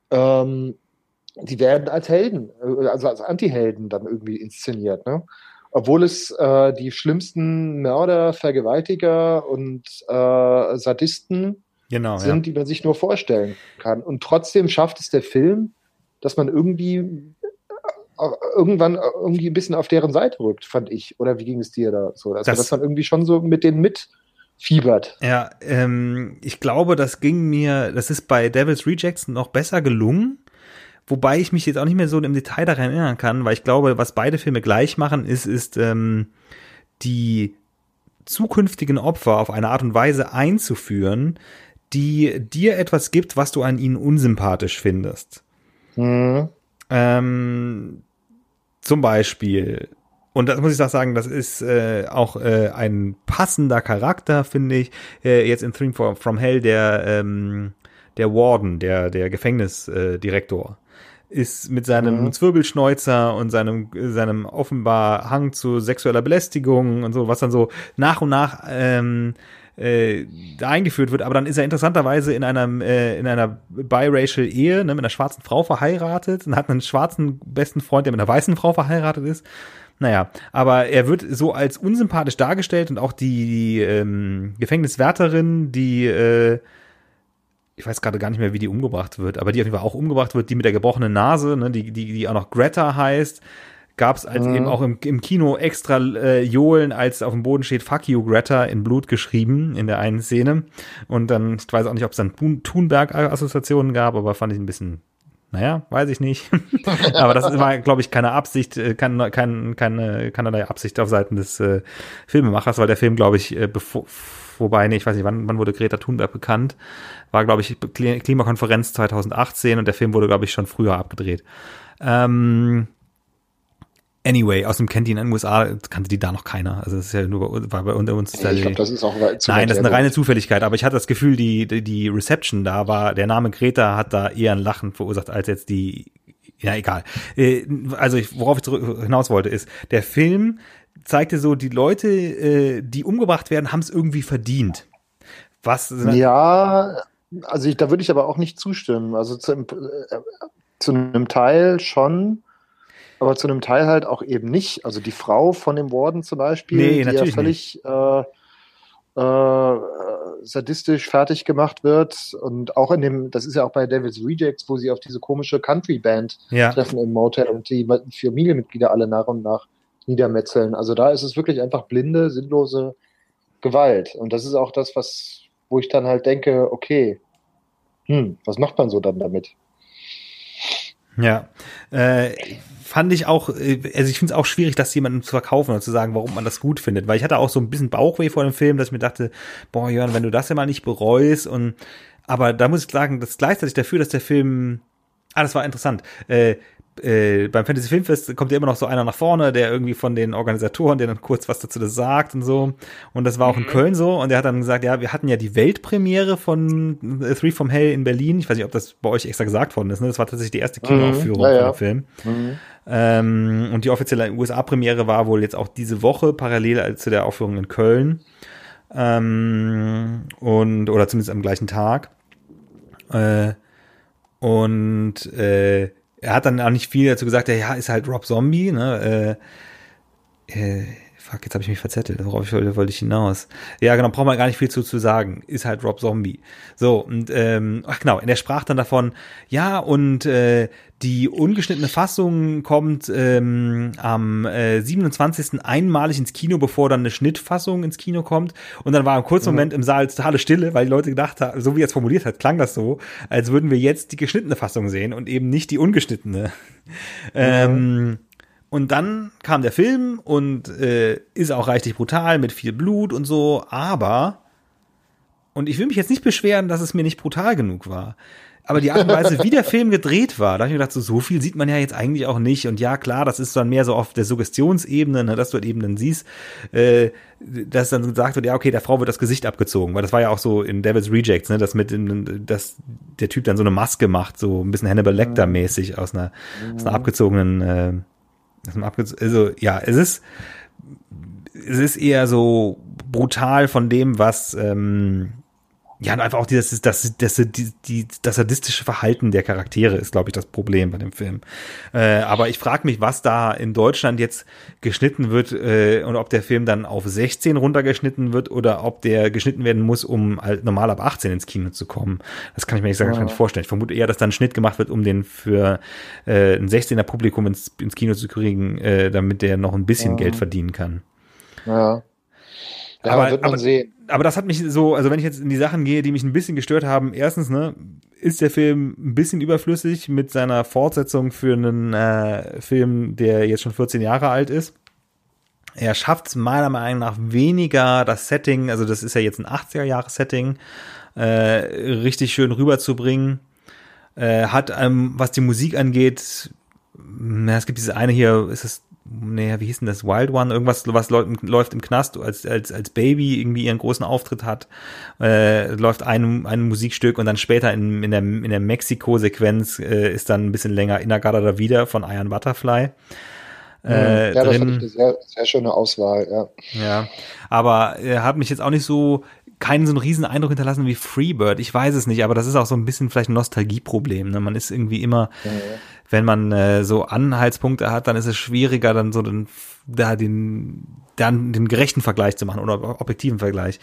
Speaker 3: Die werden als Helden, also als Anti-Helden dann irgendwie inszeniert, ne? obwohl es die schlimmsten Mörder, Vergewaltiger und Sadisten sind, die man sich nur vorstellen kann. Und trotzdem schafft es der Film, dass man irgendwann irgendwie ein bisschen auf deren Seite rückt, fand ich. Oder wie ging es dir da so? Also, dass man irgendwie schon so mit denen mitfiebert.
Speaker 1: Ja, ich glaube, das ist bei Devil's Rejects noch besser gelungen. Wobei ich mich jetzt auch nicht mehr so im Detail daran erinnern kann, weil ich glaube, was beide Filme gleich machen, ist die zukünftigen Opfer auf eine Art und Weise einzuführen, die dir etwas gibt, was du an ihnen unsympathisch findest.
Speaker 3: Mhm.
Speaker 1: Zum Beispiel, und das muss ich auch sagen, das ist auch ein passender Charakter, finde ich, jetzt in Three from Hell, der Warden, der Gefängnisdirektor, ist mit seinem Zwirbelschneuzer und seinem offenbar Hang zu sexueller Belästigung und so, was dann so nach und nach da eingeführt wird, aber dann ist er interessanterweise in einer biracial Ehe, ne, mit einer schwarzen Frau verheiratet und hat einen schwarzen besten Freund, der mit einer weißen Frau verheiratet ist. Naja, aber er wird so als unsympathisch dargestellt und auch die Gefängniswärterin, die ich weiß gerade gar nicht mehr, wie die umgebracht wird, aber die auf jeden Fall auch umgebracht wird, die mit der gebrochenen Nase, ne, die auch noch Greta heißt, gab es als eben auch im Kino extra Johlen, als auf dem Boden steht Fuck you Greta in Blut geschrieben in der einen Szene. Und dann, ich weiß auch nicht, ob es dann Thunberg-Assoziationen gab, aber fand ich ein bisschen, naja, weiß ich nicht. Aber das war, glaube ich, keine Absicht, keinerlei Absicht auf Seiten des Filmemachers, weil der Film, glaube ich, wobei, nee, ich weiß nicht, wann wurde Greta Thunberg bekannt? War, glaube ich, Klimakonferenz 2018 und der Film wurde, glaube ich, schon früher abgedreht. Anyway, außerdem kennt die in den USA, kannte die da noch keiner. Also das ist ja nur, war bei uns.
Speaker 3: Ich glaube, das ist auch
Speaker 1: nein, das ist eine reine Zufälligkeit, aber ich hatte das Gefühl, die Reception da war, der Name Greta hat da eher ein Lachen verursacht, als jetzt ja, egal. Also worauf ich hinaus wollte, ist, der Film zeigte so, die Leute, die umgebracht werden, haben es irgendwie verdient. Was?
Speaker 3: Ja, also da würde ich aber auch nicht zustimmen. Also zu einem Teil schon, aber zu einem Teil halt auch eben nicht. Also die Frau von dem Warden zum Beispiel, die ja völlig sadistisch fertig gemacht wird und auch das ist ja auch bei Devil's Rejects, wo sie auf diese komische Country-Band treffen im Motel und die Familienmitglieder alle nach und nach niedermetzeln. Also da ist es wirklich einfach blinde, sinnlose Gewalt. Und das ist auch das, wo ich dann halt denke, okay, was macht man so dann damit?
Speaker 1: Ja, fand ich auch, also ich finde es auch schwierig, das jemandem zu verkaufen oder zu sagen, warum man das gut findet, weil ich hatte auch so ein bisschen Bauchweh vor dem Film, dass ich mir dachte, boah, Jörn, wenn du das ja mal nicht bereust aber da muss ich sagen, das gleichzeitig dafür, dass der Film, das war interessant, beim Fantasy Filmfest kommt ja immer noch so einer nach vorne, der irgendwie von den Organisatoren, der dann kurz was dazu sagt und so. Und das war auch in Köln so. Und der hat dann gesagt, ja, wir hatten ja die Weltpremiere von Three from Hell in Berlin. Ich weiß nicht, ob das bei euch extra gesagt worden ist. Ne? Das war tatsächlich die erste Kinoaufführung von dem Film. Und die offizielle USA-Premiere war wohl jetzt auch diese Woche parallel zu der Aufführung in Köln. Oder zumindest am gleichen Tag. Er hat dann auch nicht viel dazu gesagt, ja, ist halt Rob Zombie, ne, fuck, jetzt habe ich mich verzettelt, worauf wollte ich hinaus. Ja, genau, braucht man gar nicht viel zu sagen, ist halt Rob Zombie. So, und, genau, und er sprach dann davon, ja, und die ungeschnittene Fassung kommt am 27. einmalig ins Kino, bevor dann eine Schnittfassung ins Kino kommt. Und dann war im kurzen Moment im Saal totale Stille, weil die Leute gedacht haben, so wie er es formuliert hat, klang das so, als würden wir jetzt die geschnittene Fassung sehen und eben nicht die ungeschnittene. Und dann kam der Film und ist auch reichlich brutal mit viel Blut und so, und ich will mich jetzt nicht beschweren, dass es mir nicht brutal genug war, aber die Art und Weise, wie der Film gedreht war, da habe ich mir gedacht, so viel sieht man ja jetzt eigentlich auch nicht. Und ja, klar, das ist dann mehr so auf der Suggestionsebene, ne, dass du halt eben dann siehst, dass dann gesagt wird, ja, okay, der Frau wird das Gesicht abgezogen, weil das war ja auch so in Devil's Rejects, ne, dass der Typ dann so eine Maske macht, so ein bisschen Hannibal Lecter-mäßig aus einer abgezogenen, also ja, es ist eher so brutal von dem, was Ja, und einfach auch das sadistische Verhalten der Charaktere ist, glaube ich, das Problem bei dem Film. Aber ich frage mich, was da in Deutschland jetzt geschnitten wird und ob der Film dann auf 16 runtergeschnitten wird oder ob der geschnitten werden muss, um halt normal ab 18 ins Kino zu kommen. Das kann ich mir nicht sagen, nicht vorstellen. Ich vermute eher, dass da ein Schnitt gemacht wird, um den für ein 16er Publikum ins Kino zu kriegen, damit der noch ein bisschen Geld verdienen kann.
Speaker 3: Ja. Ja, wird man sehen.
Speaker 1: Aber das hat mich so, also wenn ich jetzt in die Sachen gehe, die mich ein bisschen gestört haben, erstens, ne, ist der Film ein bisschen überflüssig mit seiner Fortsetzung für einen Film, der jetzt schon 14 Jahre alt ist. Er schafft es meiner Meinung nach weniger, das Setting, also das ist ja jetzt ein 80er-Jahre-Setting, richtig schön rüberzubringen. Hat, was die Musik angeht, es gibt diese eine hier, wie hieß denn das? Wild One, irgendwas, was läuft im Knast, als Baby irgendwie ihren großen Auftritt hat, läuft ein Musikstück und dann später in der Mexiko-Sequenz ist dann ein bisschen länger Inagada da wieder von Iron Butterfly.
Speaker 3: Ja, das fand ich eine sehr, sehr schöne Auswahl, ja.
Speaker 1: Ja, aber hat mich jetzt auch nicht keinen so einen riesen Eindruck hinterlassen wie Freebird. Ich weiß es nicht, aber das ist auch so ein bisschen vielleicht ein Nostalgieproblem. Ne? Man ist irgendwie immer, wenn man so Anhaltspunkte hat, dann ist es schwieriger, dann so den gerechten Vergleich zu machen oder objektiven Vergleich.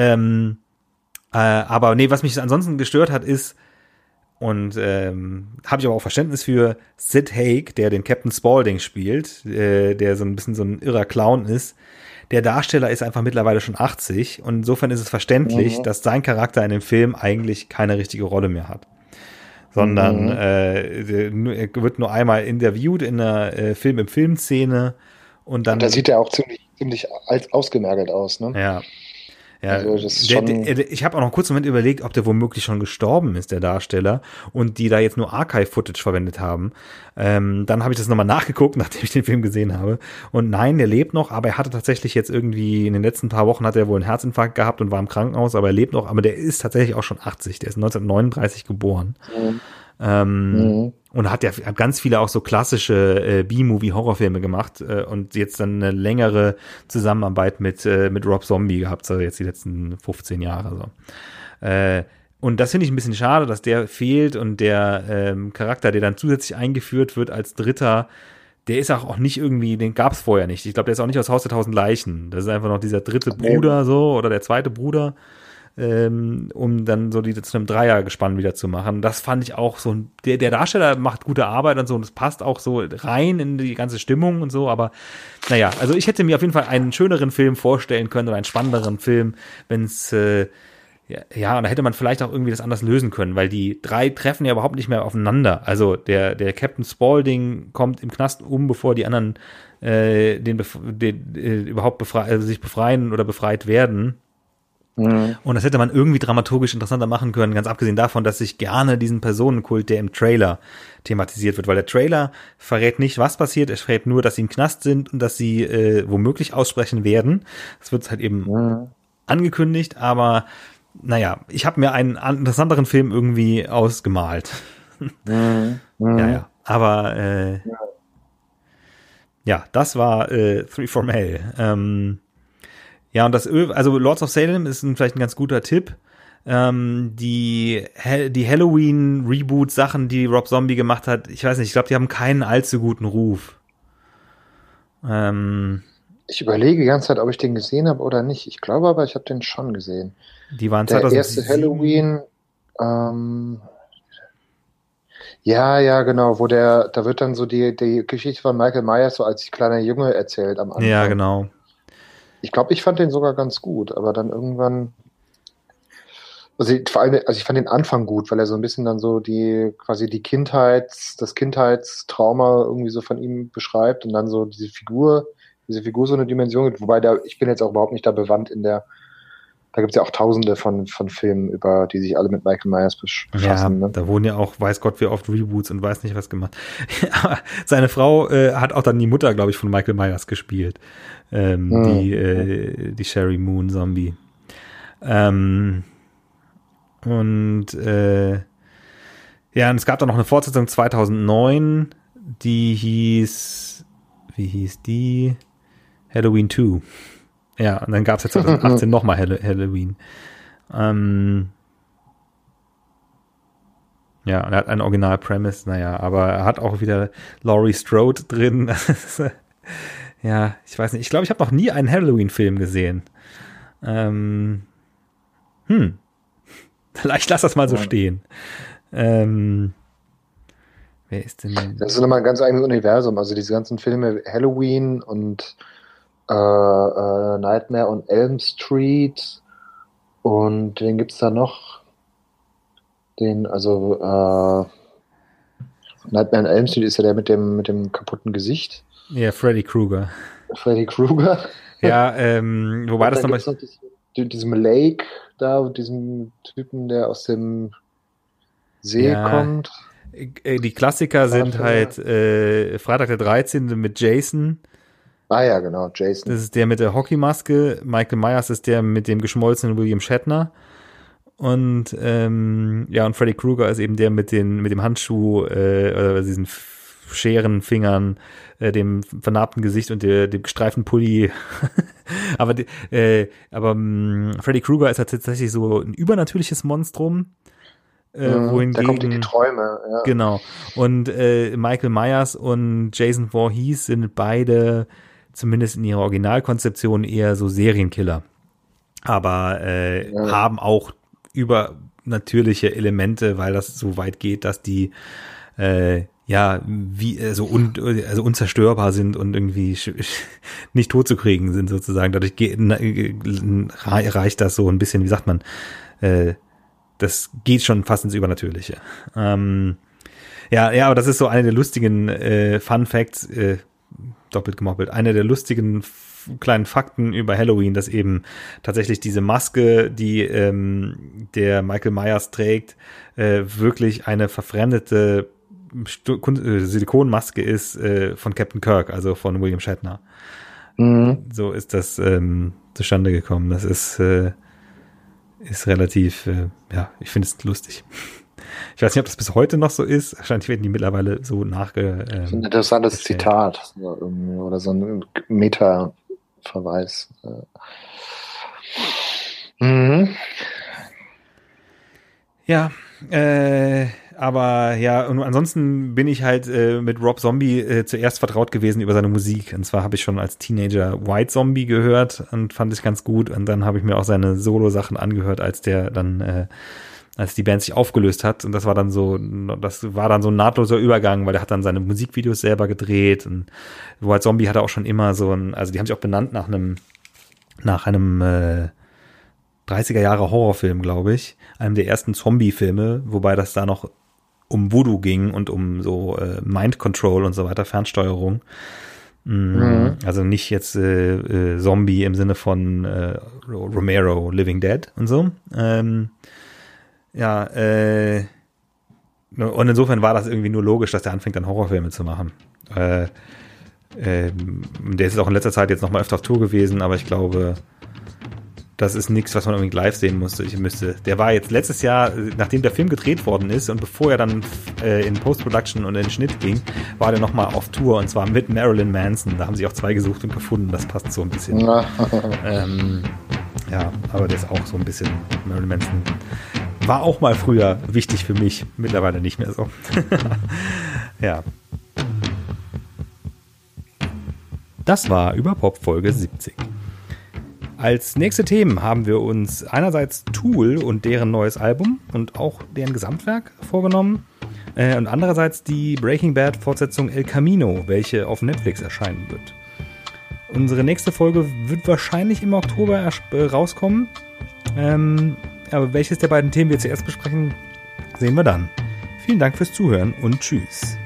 Speaker 1: Aber nee, was mich ansonsten gestört hat, ist, und habe ich aber auch Verständnis für, Sid Haig, der den Captain Spaulding spielt, der so ein bisschen so ein irrer Clown ist. Der Darsteller ist einfach mittlerweile schon 80 und insofern ist es verständlich, dass sein Charakter in dem Film eigentlich keine richtige Rolle mehr hat. Sondern er wird nur einmal interviewt in einer Film-im-Film-Szene und dann.
Speaker 3: Und da sieht er auch ziemlich ausgemergelt aus, ne?
Speaker 1: Ja. Ja,
Speaker 3: also das ist schon
Speaker 1: ich habe auch noch kurz einen Moment überlegt, ob der womöglich schon gestorben ist, der Darsteller, und die da jetzt nur Archive-Footage verwendet haben. Dann habe ich das nochmal nachgeguckt, nachdem ich den Film gesehen habe. Und nein, der lebt noch, aber er hatte tatsächlich jetzt irgendwie in den letzten paar Wochen hat er wohl einen Herzinfarkt gehabt und war im Krankenhaus, aber er lebt noch, aber der ist tatsächlich auch schon 80, der ist 1939 geboren. Und hat ganz viele auch so klassische B-Movie-Horrorfilme gemacht und jetzt dann eine längere Zusammenarbeit mit Rob Zombie gehabt, so jetzt die letzten 15 Jahre. So. Und das finde ich ein bisschen schade, dass der fehlt und der Charakter, der dann zusätzlich eingeführt wird als Dritter, der ist auch nicht irgendwie, den gab es vorher nicht. Ich glaube, der ist auch nicht aus Haus der 1000 Leichen. Das ist einfach noch dieser dritte Bruder so oder der zweite Bruder. Um dann so die zu einem Dreiergespann wieder zu machen. Das fand ich auch so, der Darsteller macht gute Arbeit und so und es passt auch so rein in die ganze Stimmung und so, aber naja, also ich hätte mir auf jeden Fall einen schöneren Film vorstellen können oder einen spannenderen Film, wenn es und da hätte man vielleicht auch irgendwie das anders lösen können, weil die drei treffen ja überhaupt nicht mehr aufeinander. Also der Captain Spaulding kommt im Knast bevor die anderen überhaupt sich befreien oder befreit werden. Und das hätte man irgendwie dramaturgisch interessanter machen können, ganz abgesehen davon, dass ich gerne diesen Personenkult, der im Trailer thematisiert wird, weil der Trailer verrät nicht, was passiert, er verrät nur, dass sie im Knast sind und dass sie womöglich aussprechen werden. Das wird halt eben angekündigt, aber naja, ich habe mir einen interessanteren Film irgendwie ausgemalt. Ja, aber das war Three from Hell. Ja, und also Lords of Salem ist vielleicht ein ganz guter Tipp. Die Halloween-Reboot-Sachen, die Rob Zombie gemacht hat, ich weiß nicht, ich glaube, die haben keinen allzu guten Ruf.
Speaker 3: Ich überlege die ganze Zeit, ob ich den gesehen habe oder nicht. Ich glaube aber, ich habe den schon gesehen.
Speaker 1: Die waren
Speaker 3: der
Speaker 1: 2007.
Speaker 3: erste Halloween, ja, genau, da wird dann so die Geschichte von Michael Myers so als kleiner Junge erzählt am Anfang.
Speaker 1: Ja, genau.
Speaker 3: Ich glaube, ich fand den sogar ganz gut, aber dann irgendwann, ich fand den Anfang gut, weil er so ein bisschen dann so das Kindheitstrauma irgendwie so von ihm beschreibt und dann so diese Figur so eine Dimension gibt, wobei ich bin jetzt auch überhaupt nicht da bewandt da gibt's ja auch tausende von Filmen, die sich alle mit Michael Myers befassen.
Speaker 1: Ja,
Speaker 3: ne?
Speaker 1: Da wurden ja auch, weiß Gott, wie oft Reboots und weiß nicht was gemacht. Aber seine Frau hat auch dann die Mutter, glaube ich, von Michael Myers gespielt. Die Sherry Moon Zombie. Und und es gab dann noch eine Fortsetzung 2009, die hieß, wie hieß die? Halloween 2. Ja, und dann gab es jetzt 2018 nochmal Halloween. Ja, und er hat einen Original-Premise, naja, aber er hat auch wieder Laurie Strode drin. Ja, ich weiß nicht. Ich glaube, ich habe noch nie einen Halloween-Film gesehen. Vielleicht lass das mal so stehen. Wer ist denn?
Speaker 3: Das ist nochmal ein ganz eigenes Universum. Also diese ganzen Filme Halloween und Nightmare on Elm Street und wen gibt's da noch? Nightmare on Elm Street ist ja der mit dem kaputten Gesicht.
Speaker 1: Ja, Freddy Krueger.
Speaker 3: Ja,
Speaker 1: wobei das nochmal...
Speaker 3: Diesem Lake da, diesem Typen, der aus dem See kommt.
Speaker 1: Die Klassiker sind halt Freitag der 13. mit Jason.
Speaker 3: Ah ja, genau, Jason.
Speaker 1: Das ist der mit der Hockeymaske. Michael Myers ist der mit dem geschmolzenen William Shatner. Und und Freddy Krueger ist eben der mit dem Handschuh, oder diesen scheren Fingern, dem vernarbten Gesicht und dem gestreiften Pulli. aber Freddy Krueger ist halt tatsächlich so ein übernatürliches Monstrum. Wohingegen,
Speaker 3: da kommt in die Träume. Ja.
Speaker 1: Genau. Und Michael Myers und Jason Voorhees sind beide, zumindest in ihrer Originalkonzeption, eher so Serienkiller. Aber haben auch übernatürliche Elemente, weil das so weit geht, dass die unzerstörbar sind und irgendwie nicht tot zu kriegen sind sozusagen. Dadurch reicht das so ein bisschen, wie sagt man, das geht schon fast ins Übernatürliche. Aber das ist so eine der lustigen Fun Facts, doppelt gemoppelt, eine der lustigen kleinen Fakten über Halloween, dass eben tatsächlich diese Maske, die der Michael Myers trägt, wirklich eine verfremdete Silikonmaske ist von Captain Kirk, also von William Shatner. So ist das zustande gekommen. Das ist relativ, ich finde es lustig. Ich weiß nicht, ob das bis heute noch so ist. Wahrscheinlich werden die mittlerweile so das ist
Speaker 3: ein interessantes Zitat oder so ein Meta-Verweis.
Speaker 1: Ja, aber ja, und ansonsten bin ich halt mit Rob Zombie zuerst vertraut gewesen über seine Musik. Und zwar habe ich schon als Teenager White Zombie gehört und fand ich ganz gut. Und dann habe ich mir auch seine Solo-Sachen angehört, als die Band sich aufgelöst hat. Und das war dann so ein nahtloser Übergang, weil er hat dann seine Musikvideos selber gedreht. Und White Zombie hatte auch schon immer also die haben sich auch benannt nach einem 30er Jahre Horrorfilm, glaube ich. Einem der ersten Zombie-Filme, wobei das da noch um Voodoo ging und um so Mind Control und so weiter, Fernsteuerung. Also nicht jetzt Zombie im Sinne von Romero, Living Dead und so. Und insofern war das irgendwie nur logisch, dass der anfängt, dann Horrorfilme zu machen. Der ist auch in letzter Zeit jetzt noch mal öfter auf Tour gewesen, aber ich glaube, das ist nichts, was man unbedingt live sehen musste. Der war jetzt letztes Jahr, nachdem der Film gedreht worden ist und bevor er dann in Post-Production und in den Schnitt ging, war der noch mal auf Tour und zwar mit Marilyn Manson. Da haben sie auch zwei gesucht und gefunden. Das passt so ein bisschen. Aber der ist auch so ein bisschen, Marilyn Manson war auch mal früher wichtig für mich, mittlerweile nicht mehr so. Ja. Das war Überpop Folge 70. Als nächste Themen haben wir uns einerseits Tool und deren neues Album und auch deren Gesamtwerk vorgenommen und andererseits die Breaking Bad Fortsetzung El Camino, welche auf Netflix erscheinen wird. Unsere nächste Folge wird wahrscheinlich im Oktober rauskommen, aber welches der beiden Themen wir zuerst besprechen, sehen wir dann. Vielen Dank fürs Zuhören und tschüss.